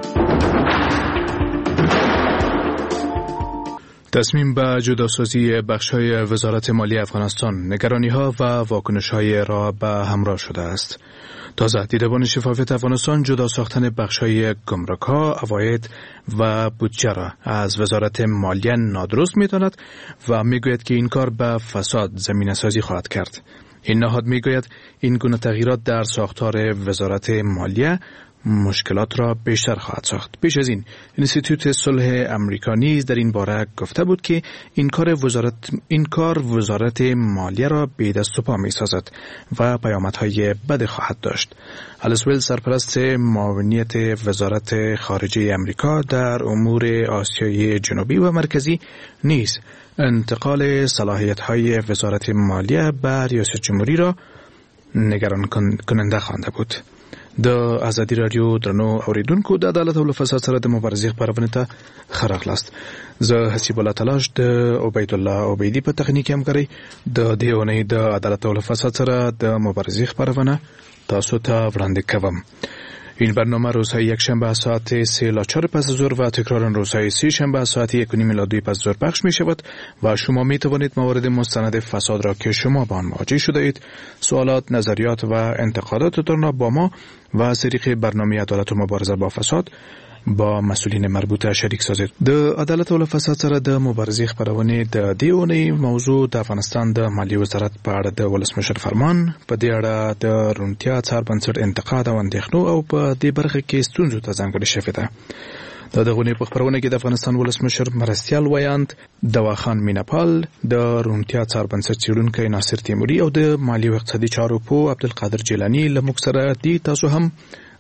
تصمیم به جداسازی بخش‌های وزارت مالی افغانستان نگرانی‌ها و واکنش‌های را به همراه شده است. تازه دیدبان شفافیت افغانستان جدا ساختن بخش‌های گمرک‌ها، عواید و بودجه را از وزارت مالیه نادرست می‌داند و می‌گوید که این کار به فساد زمینه‌سازی خواهد کرد. این نهاد می‌گوید این گونه تغییرات در ساختار وزارت مالیه مشکلات را بیشتر خواهد ساخت. پیش از این انستیتوت صلح امریکا نیز در این باره گفته بود که این کار وزارت مالیه را به دست و پا می‌سازد و پیامدهای بد خواهد داشت. الیس ویلز سرپرست معاونیت وزارت خارجه امریکا در امور آسیای جنوبی و مرکزی نیز انتقال صلاحیت‌های وزارت مالیه به ریاست جمهوری را نگران کننده خوانده بود. د آزادی رادیو درنو اوریدونکو د عدالت او فساد سره د مبارزې خبرونه ته خراغلاست. زه حسیب الله تلاش د عبید الله عبیدی په تخنیکی همکارۍ د دیونې د عدالت او فساد سره د مبارزې خبرونه تاسو ته وړاندې کوم. این برنامه روزهای یکشنبه ساعت 3 تا 4 پس از ظهر و تکرار روزهای سه شنبه ساعت 1:30 میلادی پس از ظهر پخش می شود و شما می توانید موارد مستند فساد را که شما با آن مواجه شده اید سوالات، نظریات و انتقاداتتان را با ما و از طریق برنامه عدالت و مبارزه با فساد با مسئولین مربوطه شریک سازید. د عدالت او فساد سره د مبارزې خبرونه د دیونې موضوع د افغانستان د مالی وزارت په اړه د ولسمشر فرمان په دې اړه د روڼتیا څار بنسټ انتقاد او اندېښنو او په دې برخه کې ستونزو ته ځانګړې شوې ده. د دغه په خبرونه کې د افغانستان ولسمشر مرستیال ویاند دواخان میناپال د روڼتیا څار بنسټ څېړونکی ناصر تیموري او د مالی او اقتصادي چارو په عبدالقادر جیلانی له موږ سره دي. تاسو هم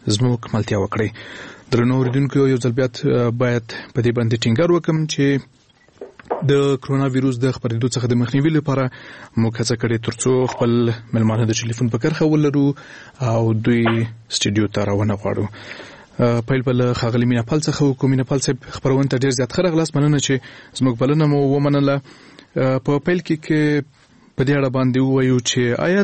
زموږ ملتیا وکړي. درنو اوریدونکو یو ځل بیا باید په دې باندې ټینګار وکړم چې د کرونا ویروس د خپرېدو څخه د مخنیوي لپاره موږ هڅه کړې ترڅو خپل ملمانه د ټلیفون په کرښه ولرو او دوی سټوډیو ته راونه غواړو. پیل بل خاغلی مینا پال څخه وکړو. مینا پال صاحب خبرونه ته ډیر زیات خرغلاس مننه چې زموږ بلنه مو ومنله. په پیل کې په دې اړه باندې ووایو چې آیا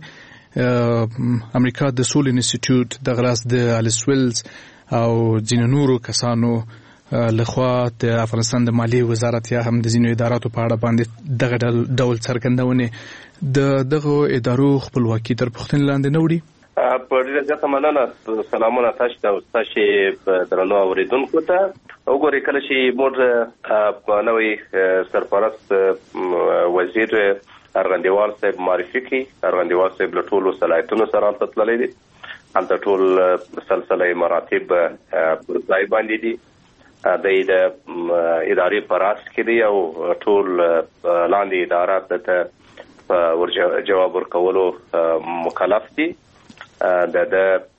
د امریکا د سول انسټیټیوټ د غلاس د الیس ویلز او ځینو نورو کسانو لخوا د افغانستان د مالیې وزارت یا هم د ځینو اداراتو په اړه باندې دغه ډول څرګندونې د دغه ادارو خپلواکي تر پوښتنې لاندې نه وړي؟
په ډیره زیاته مننه. سلامونه تاسو ته او تاسو درنو اوریدونکو ته. وګورئ کله چې موږ نوې سرپرست وزیر ارغندیوال صاحب معرفي کړي، ارغندیوال صاحب له ټولو صلاحیتونو سره هلته تللی دی، هلته ټول سلسله مراتب پر ځای باندې دي، د ادارې په راس کې دی او ټول لاندې ادارات ته جواب ورکولو مکلف دي. د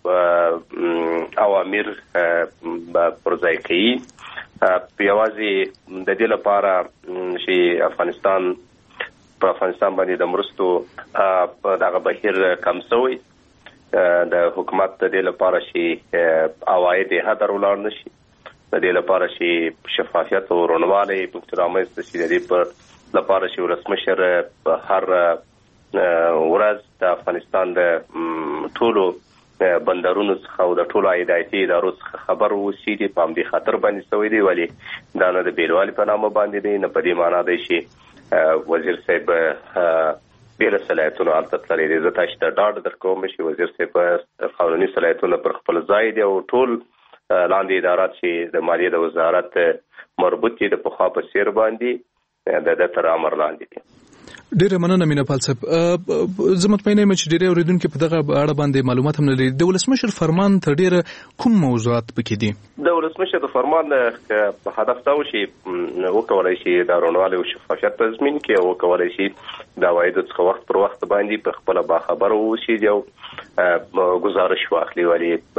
اوامر پر ځای کوي یوازې د دې لپاره چې افغانستان باندې د مرستو په دغه بهیر کم شوی، د حکومت د دې لپاره چې عواید هدر ولاړ نشي، د دې لپاره چې شفافیت او رونوالی پکې رامنځته شي، د دې په لپاره چې ولسمشر هر ورځ د افغانستان د ټولو بندرونو څخه او د ټولو عایداتي ادارو څخه خبر وسیږي، په همدې خاطر باندې شوی دی. ولې دا نه د بیلوالي په نامه باندې دی، نه په دې معنا دی چې وزیر صاحب ډېر صلاحیتونه هلته تللی دی. زه تاسو ته ډاډ درکوم چې وزیر صاحب قانوني صلاحیتونه پر خپل ځای دي او ټول لاندې ادارات چې د مالیې د وزارت مربوط دي د پخوا په څیر باندې د تر امر لاندې دي.
ډیره مننه مینا پال صاحب. زه مطمئنه یم چې ډیره اوریدونکو په دغه اړه باندې معلومات هم لري. د ولسمشر فرمان تر ډیره کوم موضوعات پکې دي؟
د ولسمشر د فرمان هدف دا و چې وکولای شي د رونوالی او شفافیت تضمین کړي او وکولای شي د عوایدو څخه وخت پر وخت باندې په خپله باخبره واوسي او ګزارش واخلي.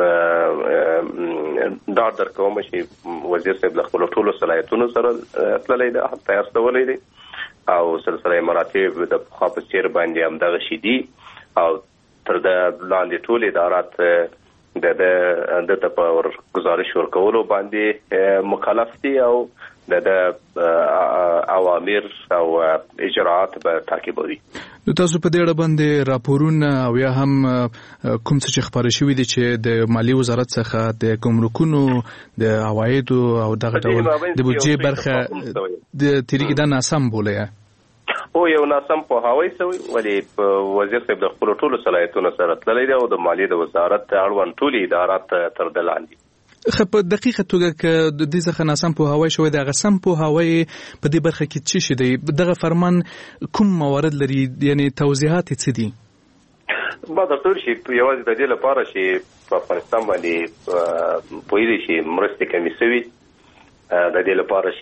ولې ډاډ درکوم چې وزیر صاحب له خپلو ټولو صلاحیتونو سره تللی دی، هلته استولی دی او سلسله مراتب د پخوا په څیر باندې همدغه شي دي او تر د لاندې ټول ادارات د په گزارش ورکولو باندې مکلف دي او د اوامر او اجراءات به تعقیبوي.
نو تاسو په دې اړه باندې راپورونه او یا هم کوم څه چې خبره شوي دي چې د مالیې وزارت څخه د ګمرکونو د عوایدو او دغه ډول د بودجې برخه د تیریږي دا ناسم بوله
او یو ناسم پوهاوی شوی، ولې وزیر صاحب د خپلو ټولو صلاحیتونو سره تللی دی او د مالیې د وزارت اړوند ټولې ادارات تر د لاندې.
په دقیقه توګه که د دې څخه ناسم پوهاوی شوی دی، هغه سم پوهاوی په دې برخه کې څه شی دی؟ دغه فرمان کوم موارد لري، یعنی توضیحات څه دي؟
ما درته ویل چې یوازې د دې لپاره چې په افغانستان باندې پوهېږي چې مرستې کمې شوي، د دې لپاره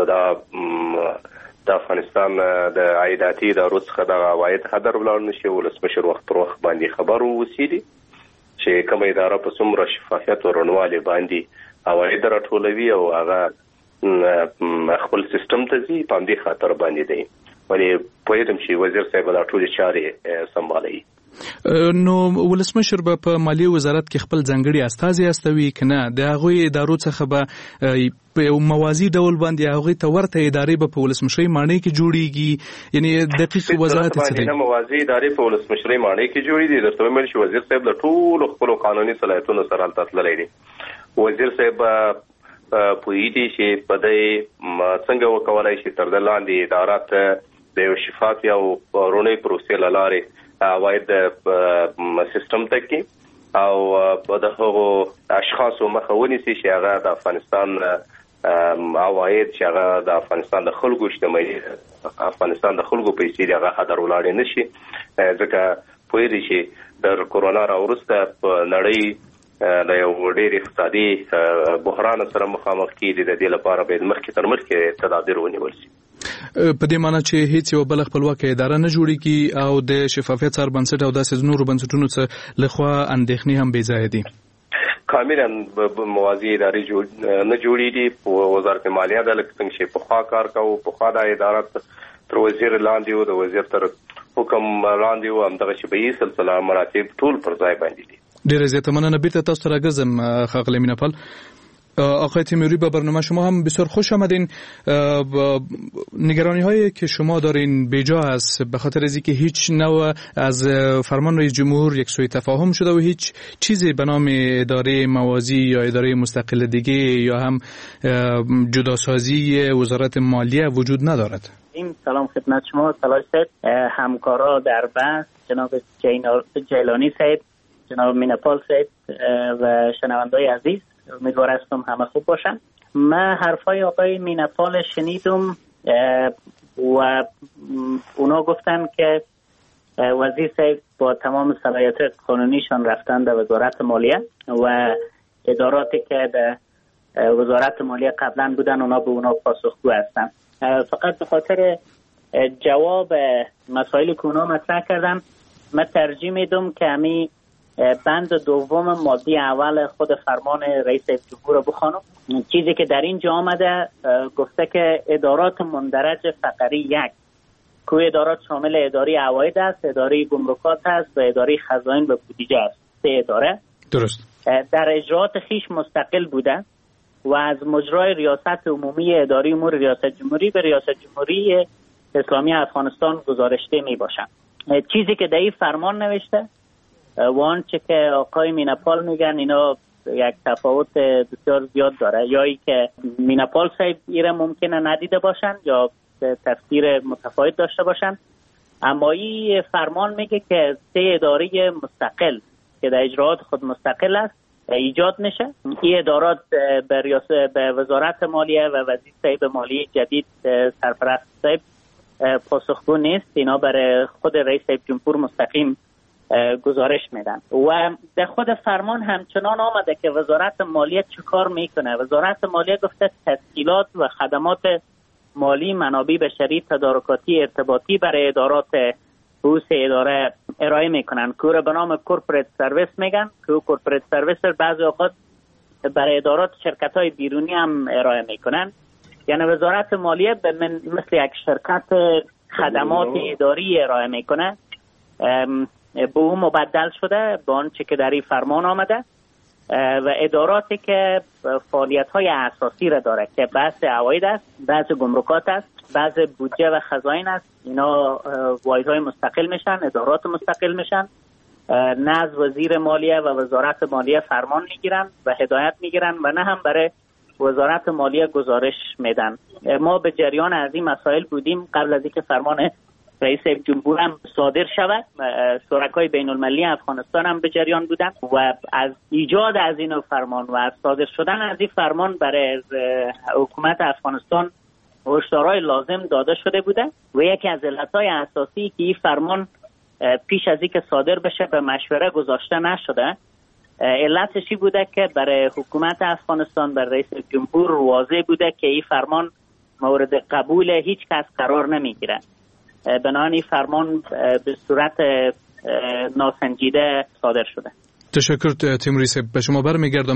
چې د افغانستان د عایداتي ادارو څخه د عواید هدر ولاړ نشي، ولسمشر وخت پر وخت باندې خبر ووسیږي چې کومه اداره په څومره شفافیت او رونوالي باندې عواید راټولوي او هغه خپل سیستم ته ځي، په همدې خاطر باندې دی. ولې پوهېدم چې وزیر صاحب دا ټولې چارې سمبالوي.
نو ولسمشر به په مالیې وزارت کې خپل ځانګړي استازي استوي که نه؟ د هغوی ادارو څخه به په یو موازي ډول باندې هغوی ته ورته ادارې به په ولسمشرۍ ماڼۍ کې جوړیږي؟ یعنی دقیق وضاحت څه دی؟
موازي ادارې په ولسمشرۍ ماڼۍ کې جوړې دي. درته ویل چې وزیر صاحب له ټولو خپلو قانوني صلاحیتونو سره هلته تللی دی. وزیر صاحب پوهېږي چې په دې څنګه وکولای شي تر د لاندې ادارات د یو شفاف او رونی پروسې له لارې عواید سیستم ته کې او د هغو اشخاصو مخه ونیسي چې هغه د افغانستان عواید چې هغه د افغانستان د خلکو شتمني، افغانستان د خلکو پیسې دي، هغه هدر ولاړې نشي. ځکه پوهېږي چې د کورونا راوروسته په نړۍ له یو ډېر اقتصادي بحران سره مخامخ کېږي. د دې لپاره باید مخکې تر مخکې تدابیر ونیول شي.
په دې معنی چې هیڅ یو بل خپلواکه اداره نه جوړیږي او د شفافیت سره بنسټ او داسې نورو بنسټونو څخه لخوا اندېښنې هم بې ځایه دي.
کاملا موازی ادارې نه جوړېږي. په وزارت مالیه د لکه څنګه چې پخوا کار کوو، پخوا د ادارات تر وزیر لاندې و، د وزیر تر حکم لاندې و، همدغه شبهي سلسله مراتب ټول پر ځای باندې دي.
ډیره زیاته مننه. بیرته تاسو ته راګرځم ښاغلی میناپال. آقای تیموری، به برنامه شما هم بسیار خوش آمدین. نگرانی هایی که شما دارین بیجا است، به خاطر از اینکه هیچ نوع از فرمان رئیس جمهور یک سوء تفاهم شده و هیچ چیزی به نام اداره موازی یا اداره مستقل دیگه یا هم جداسازی وزارت مالیه وجود ندارد.
سلام خدمت شما سلام صاحب، همکارا در بحث جناب جیلانی صاحب، جناب میناپال صاحب و شنوندای عزیز، امیدوار هستم همه خوب باشن. من حرفای آقای میناپال شنیدم و اونا گفتن که وزیر صاحب با تمام صلاحیت قانونیشان رفتن در وزارت مالیه و اداراتی که در وزارت مالیه قبلا بودن اونا به اونا پاسخگو هستن. فقط به خاطر جواب مسائلی که اونا مطرح کردن، من ترجیح میدم که همی بند دوم ماده اول خود فرمان رئیس جمهور رو بخوانم. چیزی که در اینجا آمده گفته که ادارات مندرج فقره 1 که ادارات شامل اداره عواید است، اداره گمرکات است و اداره خزائن و بودجه است. 3 اداره
درست
در اجرات خیش مستقل بوده و از مجرای ریاست عمومی اداره امور ریاست جمهوری به ریاست جمهوری اسلامی افغانستان گزارشته می باشند. چیزی که در این فرمان نوشته و آنچه که آقای میناپال میگن اینا یک تفاوت بسیار زیاد داره، یا ای که میناپال صاحب ایره ممکنه ندیده باشن یا تفسیر متفاوت داشته باشن. اما این فرمان میگه که 3 اداره مستقل که در اجراات خود مستقل است ایجاد میشه. این ادارات به وزارت مالیه و وزیر صاحب مالیه جدید سرپرست صاحب پاسخگو نیست، اینا برای خود رئیس جمهور مستقیم گزارش میدن. و در خود فرمان همچنان آمده که وزارت مالیه چه کار میکنه. وزارت مالیه گفته تسهیلات و خدمات مالی، منابع بشری، تدارکاتی، ارتباطی برای ادارات بوس اداره ارائه میکنن که رو به نام کورپوریت سرویس میگن، که کورپوریت سرویس بعضی اوقات برای ادارات شرکت های بیرونی هم ارائه میکنن. یعنی وزارت مالیه مثل یک شرکت خدمات اداری ارائه میکنه، به اون مبدل شده به آنچه که در این فرمان آمده. و اداراتی که فعالیت های اساسی را داره که بحث عواید است، بحث گمرکات است، بحث بودجه و خزائن است، اینا واحدهای مستقل میشن، ادارات مستقل میشن. نه از وزیر مالیه و وزارت مالیه فرمان میگیرن و هدایت میگیرن و نه هم برای وزارت مالیه گزارش میدن. ما به جریان از این مسائل بودیم قبل از اینکه فرمان رئیس جمهور هم صادر شود. شرکای بین المللی افغانستان هم به جریان بودن و از ایجاد از این فرمان و از صادر شدن از این فرمان برای حکومت افغانستان هشدارهای لازم داده شده بوده و یکی از علتهای اساسی که این فرمان پیش از اینکه صادر بشه به مشوره گذاشته نشده، علتشی بوده که برای حکومت افغانستان، برای رئیس جمهور واضح بوده که این فرمان مورد قبول هیچ کس قرار نمیگیره. بنابراین فرمان به صورت ناسنجیده صادر شده.
تشکر تیموری صاحب. به شما برمیگردم.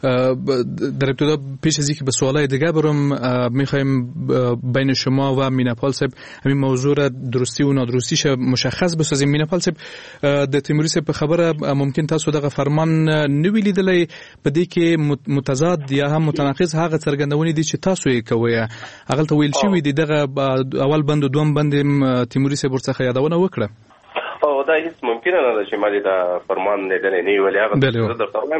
در ابتدا پیش از اینکه به سوالای دیگه برم، میخوایم بین شما و میناپال صاحب همین موضوع را درستی و نادرستیش مشخص بسازیم. میناپال صاحب، د تیموری صاحب په خبره ممکن تاسو دغه فرمان نوی لیدلی په دې کې متضاد یا هم متناقض هغه څرګندونې دي چې تاسو یې کوئ. هغه ته ویل شوي دي دغه اول بند او دوم بند تیموری صاحب ورڅخه یادونه وکړه.
دا هیڅ ممکنه نه ده چې ما دې دا فرمان لیدلی نه وي، ولې هغه زه درته وایم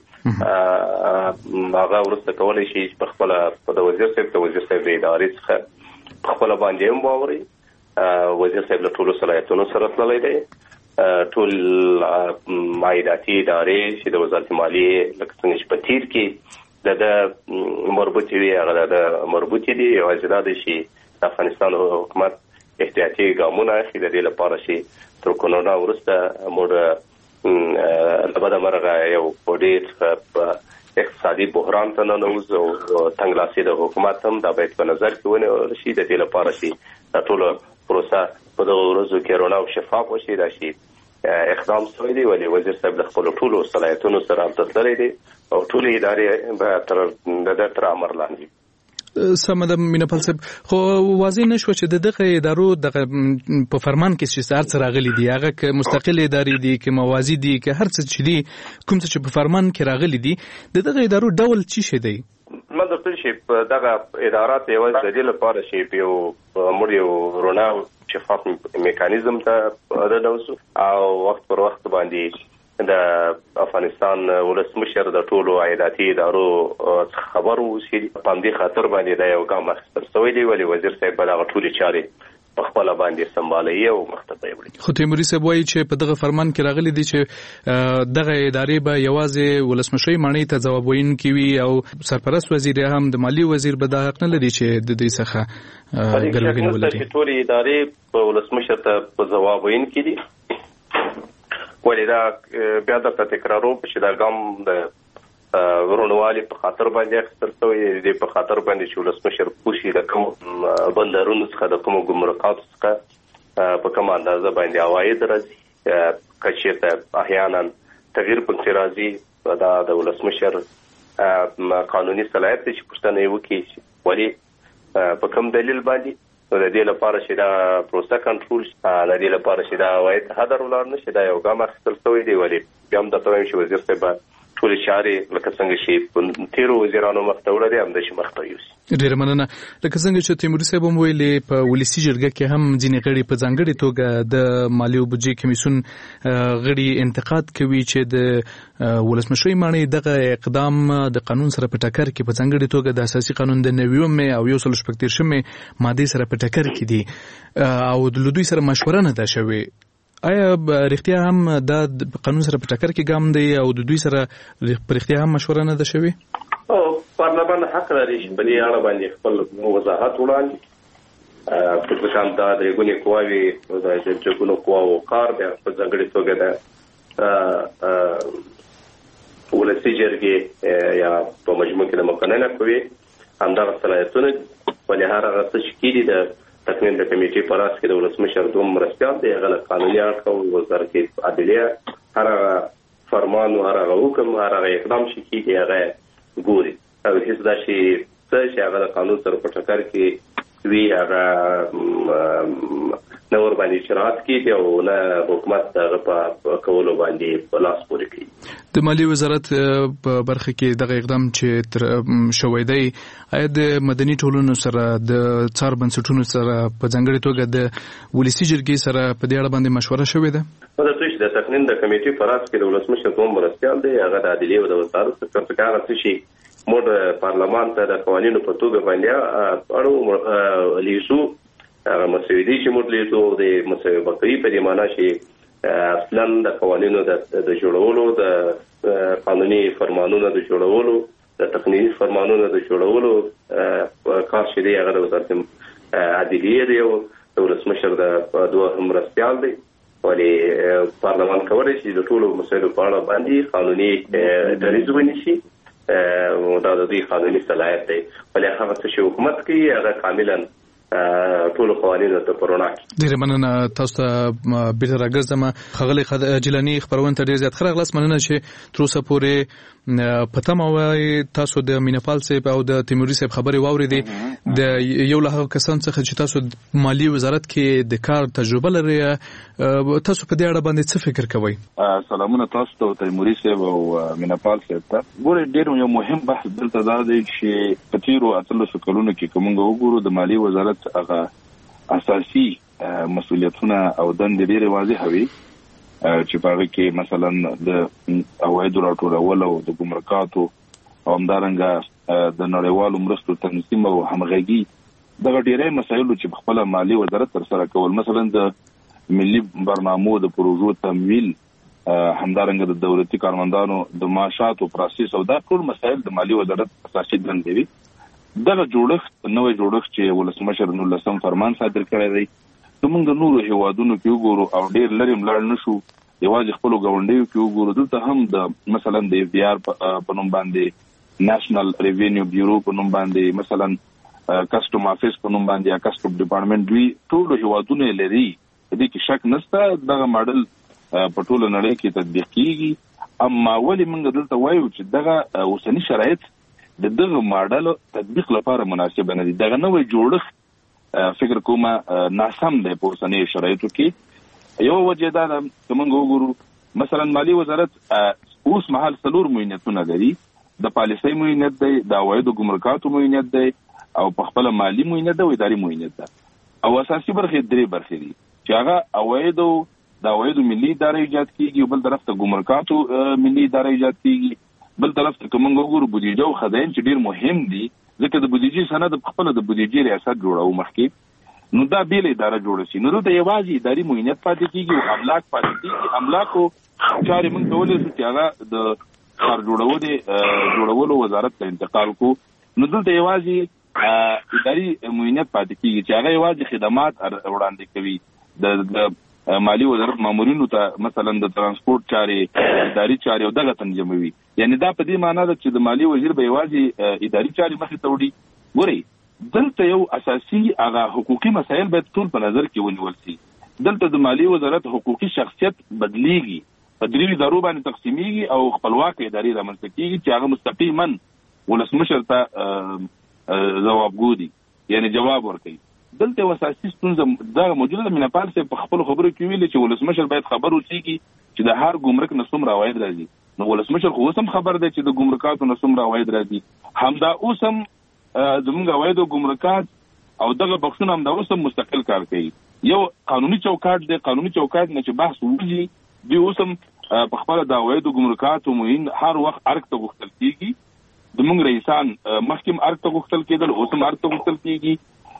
هغه وروسته کولی شي چې په خپله د وزیر صاحب د ادارې څخه په خپله باندې هم واوري. وزیر صاحب له ټولو صلاحیتونو سره تللی دی. ټول عایداتي ادارې چې د وزارت مالیې لکه څنګه چې په تیر کې د مربوطې وي هغه د مربوطې دي. یوازې دا دی چې د افغانستان حکومت احتیاطي ګامونه اخلي د دې لپاره چې تر کرونا وروسته موږ له بده مرغه یو ډېر اقتصادي بحران ته ننوځو او تنګلاسي د حکومت هم دا باید په نظر کې ونیول شي د دې لپاره چې دا ټوله پروسه په دغه ورځو کې روڼه او شفاف وشي، دا چې اقدام شوی دی ولې وزیر صاحب د خپل ټولو صلاحیتونو سره تطللی دی او ټولې ادارې به تر امر لاندې
سمه ده میناپال صاحب خو واضح نشو چې دغه ادارو دغه په فرمان کې چې هر څه راغلي دي هغه که مستقل ادارې دي که موازی دي که هر څه چې دي کوم څه چې په فرمان کې راغلي دي دغه ادارو ډول څه شي دی
من درته چې دغه ادارات یوازې د دې لپاره چې یو یو رونا شفاف میکانیزم ته راوځو او وخت پر وخت باندې د افغانستان ولسمشر د ټولو عایداتي ادارو خبر وشي په دې خاطر باندې د یو ګام اخیستل شوی دی ولې وزیر صاحب بلغه ټولې چارې په خپل باندې سمبالي او مخته وړي
خو تیموري صاحب وایي چې په دغه فرمان کې راغلي دي چې دغه ادارې به یوازې ولسمشر معنی ته ځواب ویونکي وي او سرپرست وزیر هم د مالی وزیر به دا حق نه لري چې د دې څخه ګرځېدل ولري
ټولې ادارې په ولسمشر ته په ځواب ویونکي دي ولې دا بیا د تکرارو په دا ګام د ورونوالي په خاطر باندې اخیستل شوی دی په خاطر باندې چې ولسمشر پوښي د کوم بندرونو څخه د کوم ګمرکاتو څخه په کوم اندازه باندې عواید راځي که چېرته احیانا تغییر پکې راځي دا د ولسمشر قانوني صلاحیت دی چې پوښتنه یې وکړي ولې په کوم دلیل باندې د دې لپاره چې دا پروسه کنټرول شي د دې لپاره چې دا عواید هدر ولاړ نه شي دا یو ګام اخیستل شوی دی ولې بیا هم درته وایم چې وزیر صاحب ټول چارې لکه څنګه چې تیرو وزیرانو مخته وړي هم د شي مخته یوسي
ډیر مننه لکه څنګه چې تیموري صاحب هم ویلي په ولسی جرګه کې هم ځینې غړي په ځانګړي توګه د مالی او بودجې کمیسیون غړي انتقاد کوي چې د ولسمشر معنی دغه اقدام د قانون سره په ټکر کې په ځانګړي توګه د اساسي قانون د 90 او 114 ماده سره په ټکر کې دي او د لودوی سره مشوره نه ده شوی آیا رښتیا هم د قانون سره په ټکر کې ګام دی او د دوی سره په رښتیا هم مشوره نه ده شوی
او پارلمان حق لري چې په دې اړه باندې خپل وضاحت وړاندې په ځان دا د ګونې قواوی د جګونو قواو کار دی په ځانګړي توګه ده ولسی جرګې یا په مجموع کې د مقننه کوي همدغه صلاحیتونه ولې هر هغه څه چې کېدي د تقنین د کمیټې په راس کې د ولسمشر دوم مرستیال دی هغه قانوني اړخ او وزارت عدلیه هر فرمان او هر حکم هر اقدام چې کیږي هغه ګوري او هیڅ دا چې هغه د قانون سره په ټکر کې وی هغه نور باندې شرایط کیږي او نه حکومت هغه په کولو باندې په لاس پورې کوي
د مالی وزارت په برخه کې دغه اقدام چې شوی دی آیا د مدني ټولنو سره د څار بنسټونو سره په ځانګړي توګه د ولسی جرګې سره په دې اړه باندې مشوره شوې ده
دا څه د تقنین د کمیټې په راس کې د ولسمشر دوم مرستیال دی هغه د عدلیه او د وزارت سکرټر څه شي موږ پارلمان ته د قوانینو په توګه باندې اړو لیسو مسودي چې موږ لیدو د مسودي بقري په دې معنی چې اصلا د قوانینو د جوړولو د قانوني فرمانونو د جوړولو د تقنیني فرمانونو د جوړولو کار چې دی هغه د وزارت عدلیه دی او د ولسمشر د دوه مرستیال دی ولې پارلمان کولای شي د ټولو مسایلو په اړه باندې قانوني دریځ ونیسي دا د دې قانوني صلاحیت دی ولې هغه چې حکومت کوي هغه کاملا ټول قوانینو ته پرونا کی
ډیر مننه تاسو ته بیرته راګرځم خغلی جیلانی خبرونه ته ډیر زیات خرغلاس مننه چې تر اوسه پورې پته مو تاسو د میناپال صاحب او د تیموري صاحب خبري واوریدې د یو له کسان څخه چې تاسو مالی وزارت کې د کار تجربه لري تاسو په دې اړه باندې څه فکر کوئ
سلامونه تاسو ته تیموري صاحب او میناپال صاحب ته ګوره ډیر یو مهم بحث دلته دا دی چې په تیرو اتلو کلونو کې کومه وګورو د مالی وزارت هغه اساسي مسؤلیتونه او دندې ډېرې واضحه وي چې په هغه کې مثلا د عوایدو راټولول او د ګمرکاتو او همدارنګه د نړیوالو مرستو تنظیم او همغږي دغه ډېرې مسایلو چې په خپله مالي وزارت ترسره کول مثلا د ملي برنامو د پروژو تمویل همدارنګه د دولتي کارمندانو د معاشاتو پروسس او دا ټول مسایل د مالي وزارت اساسي دندې وي دغه جوړښت نوې جوړښت چې ولسمشر نو لسم فرمان صادر کړی دی موږ د نورو هیوادونو کې وګورو او ډېر لري ملاړ نشو یوازې خپل غونډیو کې وګورو دلته هم د مثلا د بي آر په نوم باندې نېشنل ریوینیو بیورو په نوم باندې مثلا کسټم افیس په نوم باندې یا کسټم ډپارټمنټ دوی ټول هیوادونه لري دې کې شک نشته دغه ماډل په ټوله نړۍ کې تطبیق کیږي. اما ولې موږ دلته وایو چې دغه اوسنی شرایط د دغه ماډل تطبیق لپاره مناسب نه دي؟ دغه نوې جوړښت فکر کوم ناسم دی په اوسنی شرایطو کې. یو وجه دا ده چې موږ وګورو مثلا مالی وزارت اوس مهال 4 معاینتونه لري. د پالیسۍ معاینت دی، د عوایدو ګمرکاتو معاینت دی، او په خپل مالی معاینت دی او اداري معاینت دی. او اساسي برخې 3 برخې دي چې هغه د عوایدو ملي اداره ایجاد کیږي، بل طرف ته ګمرکاتو ملي اداره ایجاد کیږي، بل طرف ته کوم وګورو بودیجه او خزاین چې ډیر مهم دي ځکه د بودیجې سند په خپل د بودیجې ریاست جوړاو مخکې. نو دا بیل اداره جوړ شي، نو د یوازې اداري معاینت پاتې کیږي او املاک پاتې کیږي. املاکو چارې موږ کولای شو چې هغه د ښار جوړولو وزارت ته انتقال کو. نو دلته یوازې اداري معاینت پاتې کیږي چې هغه یوازې خدمات وړاندې کوي. د مالی وزارت مامورینو ته مثلا د ترانسپورت چارې، اداري چارې او دغه تنظیموي. یعنی دا په دې معنی ده چې د مالی وزیر به یوازې اداري چارې مخې ته وړي. ګورئ دلته یو اساسي هغه حقوقي مسایل باید ټول په نظر کې ونیول شي. دلته د مالی وزارت حقوقي شخصیت بدلیږي، په 3 ادارو باندې تقسیمیږي او خپلواک ادارې رامنځته کیږي چې هغه مستقیما ولسمشر ته ځوابګو دي، یعنی جواب ورکوي. دلته اساسي ستونزه دا موجوده ده. میناپال صاحب په خپل خبرو کې ویلي چې ولسمشر باید خبر اوسېږي چې د هر ګمرک نه څومره عواید راځي. نو ولسمشر خو اوس هم خبر دی چې د ګمرکاتو نه څومره عواید راځي. همدا اوس هم زموږ عواید او ګمرکات او دغه بخښونه همدا اوس هم مستقل کار کوي. یو قانوني چوکاټ دی، قانوني چوکاټ نه چې بحث وږي دوی اوس هم په خپل د عواید او ګمرکاتو مهم هر وخت ارګ ته غوښتل کیږي. زموږ رئیسان مخکې ارګ ته غوښتل کېدل، اوس هم ارګ ته غوښتل کیږي.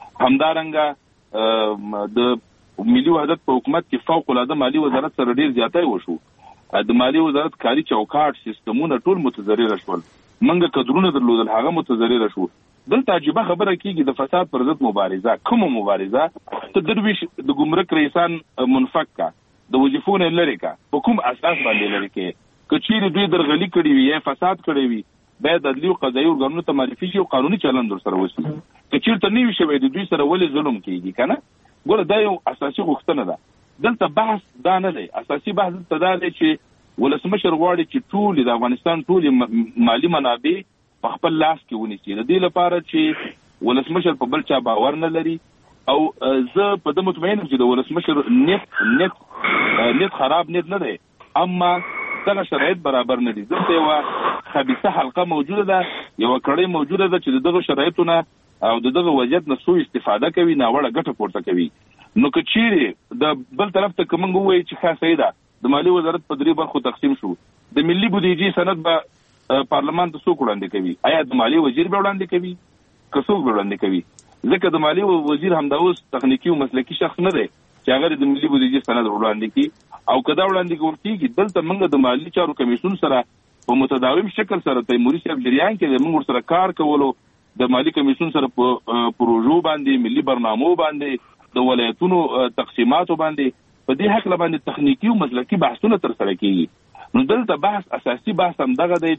همدارنګه د ملي وحدت په حکومت کې فوق العاده مالی وزارت سره ډیر زیاتی وشو. د مالی وزارت کاري چوکاټ سیستمونه ټول متضرر شول. منګه کډرونه درلودل هغه متضرر شو. دلته عجیبه خبره کیږي د فساد پر ضد مبارزه. کومه مبارزه؟ ته درویش د ګمرک رئیسان منفک کا، د وظیفونو لري کا، په کوم اساس باندې لري کې؟ کچېری دوی درغلي کړی وي یا فساد کړی وي باید عدلي او قضایي ارګانونو ته معرفي شي او قانوني چلند ورسره وشي. که چېرته نه وي شوی د دوی سره ولې ظلم کیږي که نه؟ ګوره دا یو اساسي غوښتنه ده. دلته بحث دا نه دی. اساسي بحث دلته دا دی چې ولسمشر غواړي چې ټولې د افغانستان ټولې مالي منابع په خپل لاس کې ونیسي، د دې لپاره چې ولسمشر په بل چا باور نه لري. او زه په دې مطمئن یم چې د ولسمشر نیت خراب نیت نه دی، اما دغه شرایط برابر نه دي. دلته یوه خبیثه حلقه موجوده ده، یوه کړۍ موجوده ده چې دغه شرایطونه او دغه وضعیت نه سوء استفاده کوي، ناوړه ګټه پورته کوي. نو که چیرې د بل طرف ته که موږ ووایو چې ښه صحیح ده د مالي وزارت په 3 برخو تقسیم شو، د ملي بودیجې سند به پارلمان ته څوک وړاندې کوي؟ آیا د مالي وزیر به وړاندې کوي که څوک به وړاندې کوي؟ ځکه د مالي وزیر همدا اوس تخنیکي او مسلکي شخص نه دی چې هغه د ملي بودیجې سند وړاندې کړي. او که دا وړاندې کېږي دلته موږ د مالي چارو کمیسیون سره په متداوم شکل سره تیموري صاحب جریان کې موږ ورسره کار کولو، د مالي کمیسیون سره په پروژو باندې، ملي برنامو باندې، د ولایتونو تقسیماتو باندې، په دې حق باندې تخنیکي او مسلکي بحثونه ترسره کیږي. نو دلته بحث اساسي بحث هم دغه دی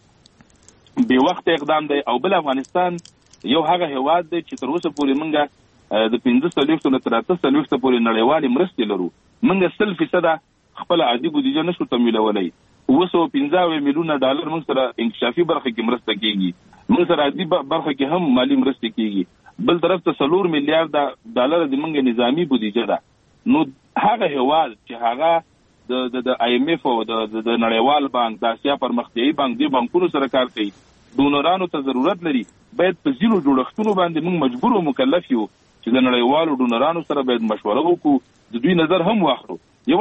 چې بې وخت اقدام دی. او بل افغانستان یو هغه هیواد دی چې تر اوسه پورې موږ د 15 نه تر 18 پورې نړیوالې مرستې لرو. موږ 100% خپل عادي بودیجه نشو تمویلولی. 215 میلیونه ډالر موږ سره انکشافي برخه کې مرسته کیږي، موږ سره عادي برخه کې هم مالی مرستې کیږي. بل طرف ته 4 میلیارډ ډالر د موږ نظامی بودیجه ده. نو هغه هیواد چې هغه د آی ایم ایف او د نړیوال بانک، د اسیا پرمختیایي بانک، د بانکونو سره کار کوي، ډونرانو ته ضرورت لري. باید په ځینو جوړښتونو باندې موږ مجبور او مکلف یو چې د نړیوالو ډونرانو سره باید مشوره وکړو، د دوی نظر هم واخلو. یو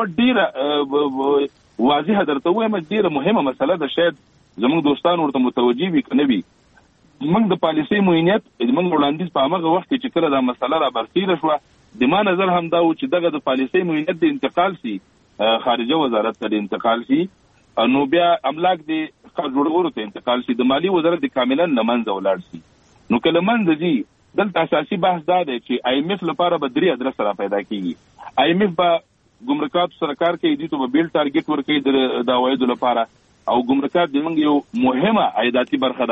ډیره واضحه درته وایم، ډیره مهمه مسله ده، شاید زموږ دوستان ورته متوجي وي که نه وي. موږ د پالیسۍ معاینت موږ وړاندیز په همغه وخت کې چې کله دا مسله را برسېره شوه، د ما نظر هم دا و چې دغه د پالیسۍ معاینت د انتقال سي خارجه وزارت ته انتقال شي، نو بیا املاک د ښار جوړولو ته انتقال شي، د مالی وزارت د کاملا له منځه ولاړ شي. نو که له منځه ځي، دلته اساسي بحث دا دی چې آی ایم ایف لپاره به 3 ادرس را پیدا کیږي. آی ایم ایف به ګمرکاتو سره کار کوي، دوی ته به بیل ټارګټ ورکوي د عوایدو لپاره، او ګمرکات زموږ یو مهمه عایداتي برخه ده چې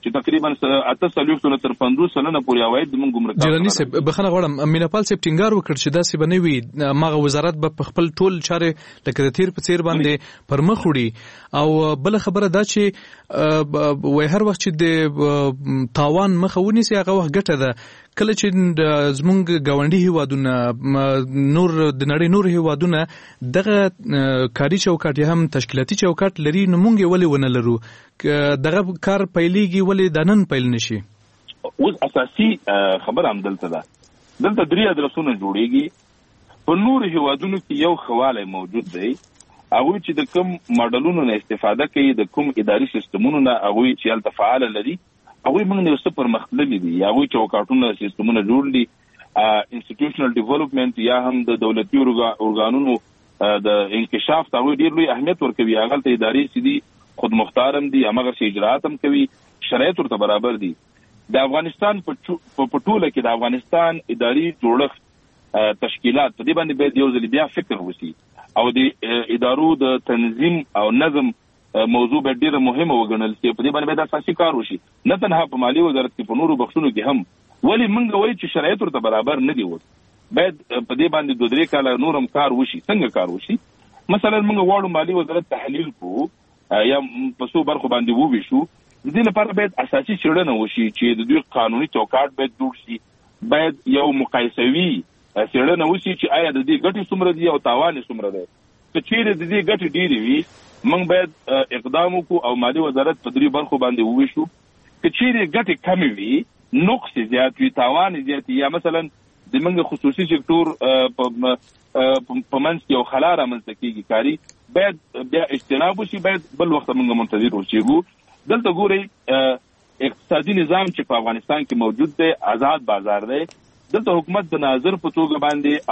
چې تقریبا 48 تر 50 سلنه پورې عواید د موږ ګمرک
جیلانی صاحب بخښنه غواړم میناپال صاحب ټینګار وکړ چې داسې به نه وي مغه وزارت به خپل ټول چارې لکه د تیر په څیر باندې پر مخ وړي او بل خبره دا چې وای هر وخت چې د تاوان مخه ونیسي هغه وخت ګټه ده کله چې زمونږ ګاونډي هیوادونه نور د نړۍ نور هیوادونه دغه کاري چوکاټ هم تشکیلاتي چوکاټ لري نو مونږ ولې ونه لرو دغه کار پیلېږي ولې د نن پیل نشي
اوس اساسي خبر هم دلته ده دلته درې ادرسونه جوړیږي په نور هیوادونو کې یو خواله موجود دی هغه چې د کوم ماډلونو نه استفاده کوي د کوم اداري سیستمونو نه هغه چې الته فعال لري هغه موږ نه څه پرمختللي دي هغه چوکاټونه سیستمونه جوړ دي انسټیټیوشنل ډیولپمنٹ یا هم د دولتي اورګانونو د انکشاف ته ډیر لوی اهمیت ورکوي هغه ته اداري سيدي خود مختارم دي هغه چې اجرات هم کوي شرایط ورته برابر دي د افغانستان په ټوله کې د افغانستان اداري جوړښت تشکیلات په دې باندې به یو ځل بیا فکر وشي او د ادارو د تنظیم او نظم موضوع به ډیره مهمه وګڼل شي په دې باندې د اساسي کار وشي نه تنها په مالی وزارت کې په نورو بخښونو کې هم ولی موږ وایو چې شرایط ورته برابر نه دي باید په دې باندې 2-3 کال نورم کار وشي څنګه کار وشي مثلا موږ غواړو مالی وزارت تحلیل کو یا په څو برخو باندې وویشو د دې لپاره باید اساسي څېړنه وشي چې د دوی قانوني چوکاټ باید جوړ شي باید یو مقایسوي څېړنه وشي چې آیا د دې ګټې څومره دي او تاوان څومره دی که چیرې د دې ګټې ډېرې وي موږ باید اقدام وکړو او مالی وزارت په 3 برخو باندې وویشو که چیرې ګټې کمې وي نقص زیات وي تاوان زیات یا مثلا د موږ خصوصي سکتور په منځ کې یو خلا رامنځته کېږي کاري باید بیا اجتناب وشي باید بل وخت موږ منتظر اوسېږو دلته ګورئ اقتصادي نظام چې په افغانستان کې موجود دی آزاد بازار دی دلته حکومت د ناظر په توګه باندې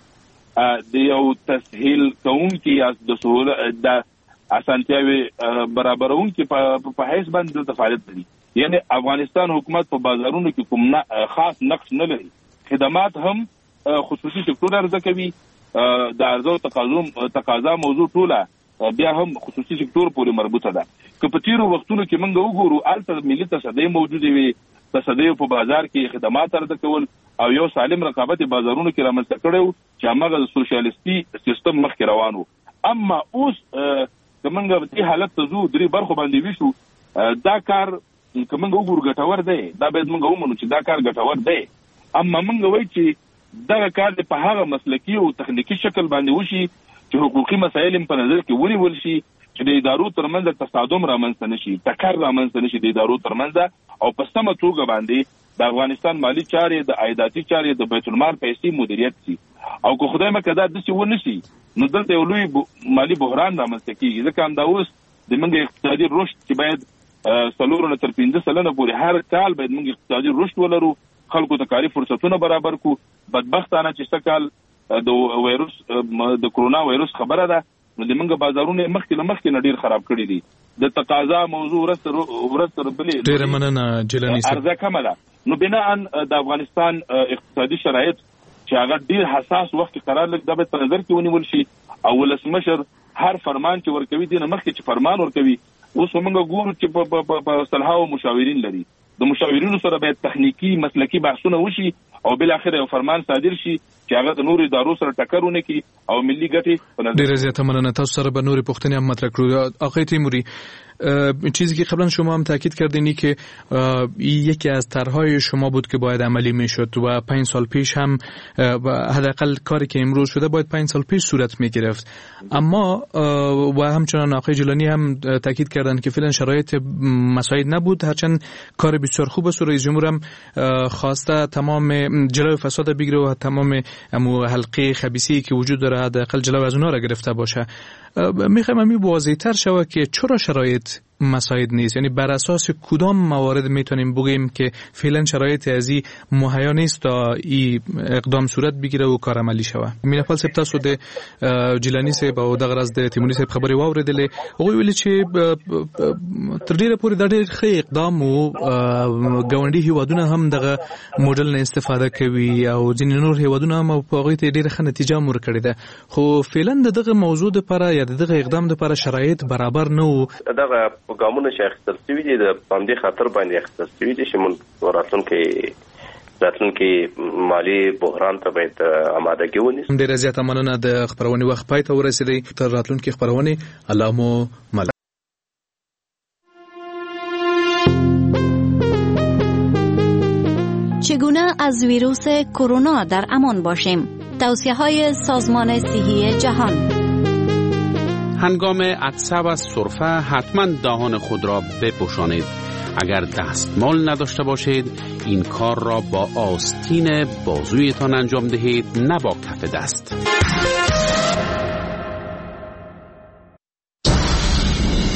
او د یو تسهیل کوونکي یا د اسانتیاوي برابرونکي په حیث باندې د فعالیت لري یعنی افغانستان حکومت په بازارونو کې کوم خاص نقش نه لري خدمات هم خصوصي سکتور عرضه کوي د عرضه او تقاضا موضوع ټوله بیا هم خصوصي سکتور پورې مربوطه ده که په تیرو وختونو کې موږ وګورو الته ملي تصدۍ موجوده وي تصدۍ په بازار کې خدمات عرضه کول او یو سالم رقابت بازارونو کې رامنځته کړو چې هغه د سوشلیستي سیستم مخکې روان وو اما اوس کومنګ په دې حالت ته زو 3 برخو باندې وشو دا کار کومنګ وګور ګټور دی دا باید موږ ومنو چې دا کار ګټور دی اما موږ وایو چې دا کار په هغه مسلکي او تخنیکی شکل باندې وشي چې حقوقي مسایل په نظر کې ونیول شي چې د ادارو ترمنځ تصادم رامنځته نشي ټکر رامنځته نشي د ادارو ترمنځ او په سمه توګه باندې د افغانستان مالی چارې د عایداتي چارې د بیت المال پیسې مدیریت شي او که خدای مکه دا داسې ونشي نو دلته یو لوی مالی بحران رامنځته کیږي ځکه همدا اوس د موږ اقتصادي رشد چې باید 4 تر 5 سلنه پورې هر کال باید موږ اقتصادي رشد ولرو خلکو ته کاري فرصتونه برابر کو بدبختانه چې سکال د وایروس د کرونا وایروس خبره ده نو د موږ بازارونه مخکې نه ډیر خراب کړي دي د تقاضا موضوع ورسره بلې
ډیر مننه جیلانی صاحب
ارزه کمه ده نو بناء د افغانستان اقتصادي شرایط چې هغه ډیر حساس وخت قرار لګ د په نظر کې ونیول شي او ولسمشر هر فرمان چې ورکوي دینه مخکې چې فرمان ورکوي اوس موږ ګورو چې په صلاحو مشاورین لري د مشاورینو سره باید تخنیکی مسلکی بحثونه وشي او بل اخر یو فرمان صادر شي چې هغه د نورو ادارو سره ټکر ونه کړي او ملي ګټې په نظر
ډیر زیاته مننه تاسو سره به نوري پوښتنې هم مطرح کړو آقای تیموری چیزی که قبلا شما هم تاکید کردین که یکی از طرحهای شما بود که باید عملی میشد و 5 سال پیش هم حداقل کاری که امروز شده باید 5 سال پیش صورت میگرفت اما و همچنان آقای جیلانی هم تاکید کردن که فعلا شرایط مساعد نبود هرچند کار بسیار خوب است و رئیس جمهور هم خواسته تمام جلوی فساد بگیره و تمام حلقه خبیثی که وجود داره حداقل جلوی از اونها را گرفته باشه میخوایم همی واضح‌تر شود که چرا شرایط مساعد نیست یعنی بر اساس کدام موارد میتونیم بگیم که فعلا شرایط ازی مهیا نیست تا این اقدام صورت بگیره و کار عملی شود مینپال صاحب تاسو د جیلانی صاحب او دغه راز د تیموری صاحب خبري واوریدلې هغه ویل چې تر ډیره پورې د ډېر ښه اقدام او ګاونډي هیوادونه هم دغه موډل نه استفاده کوي او ځینې نور هیوادونه هم په هغه ته ډیره ښه نتیجه مور کړې ده خو فعلا دغه موضوع لپاره یا دغه اقدام لپاره شرایط برابر نه وو
دغه ګامونه چې اخیستل شوي دي د باندې خطر باندې اخیستل شوي دي چې موږ راتلونکي مالی بحران ته باید آمادګي ونیسو.
ډیره زیاته مننه. د خبرونې وخت پای ته ورسېدی. تر راتلونکي خبرونې الله مو مل.
چگونه از ویروس کرونا در امان باشیم؟ توصیه‌های سازمان صحی جهان.
هنگام عطسه و سرفه حتما دهان خود را بپوشانید. اگر دستمال نداشته باشید این کار را با آستین بازویتان انجام دهید، نه با کف دست.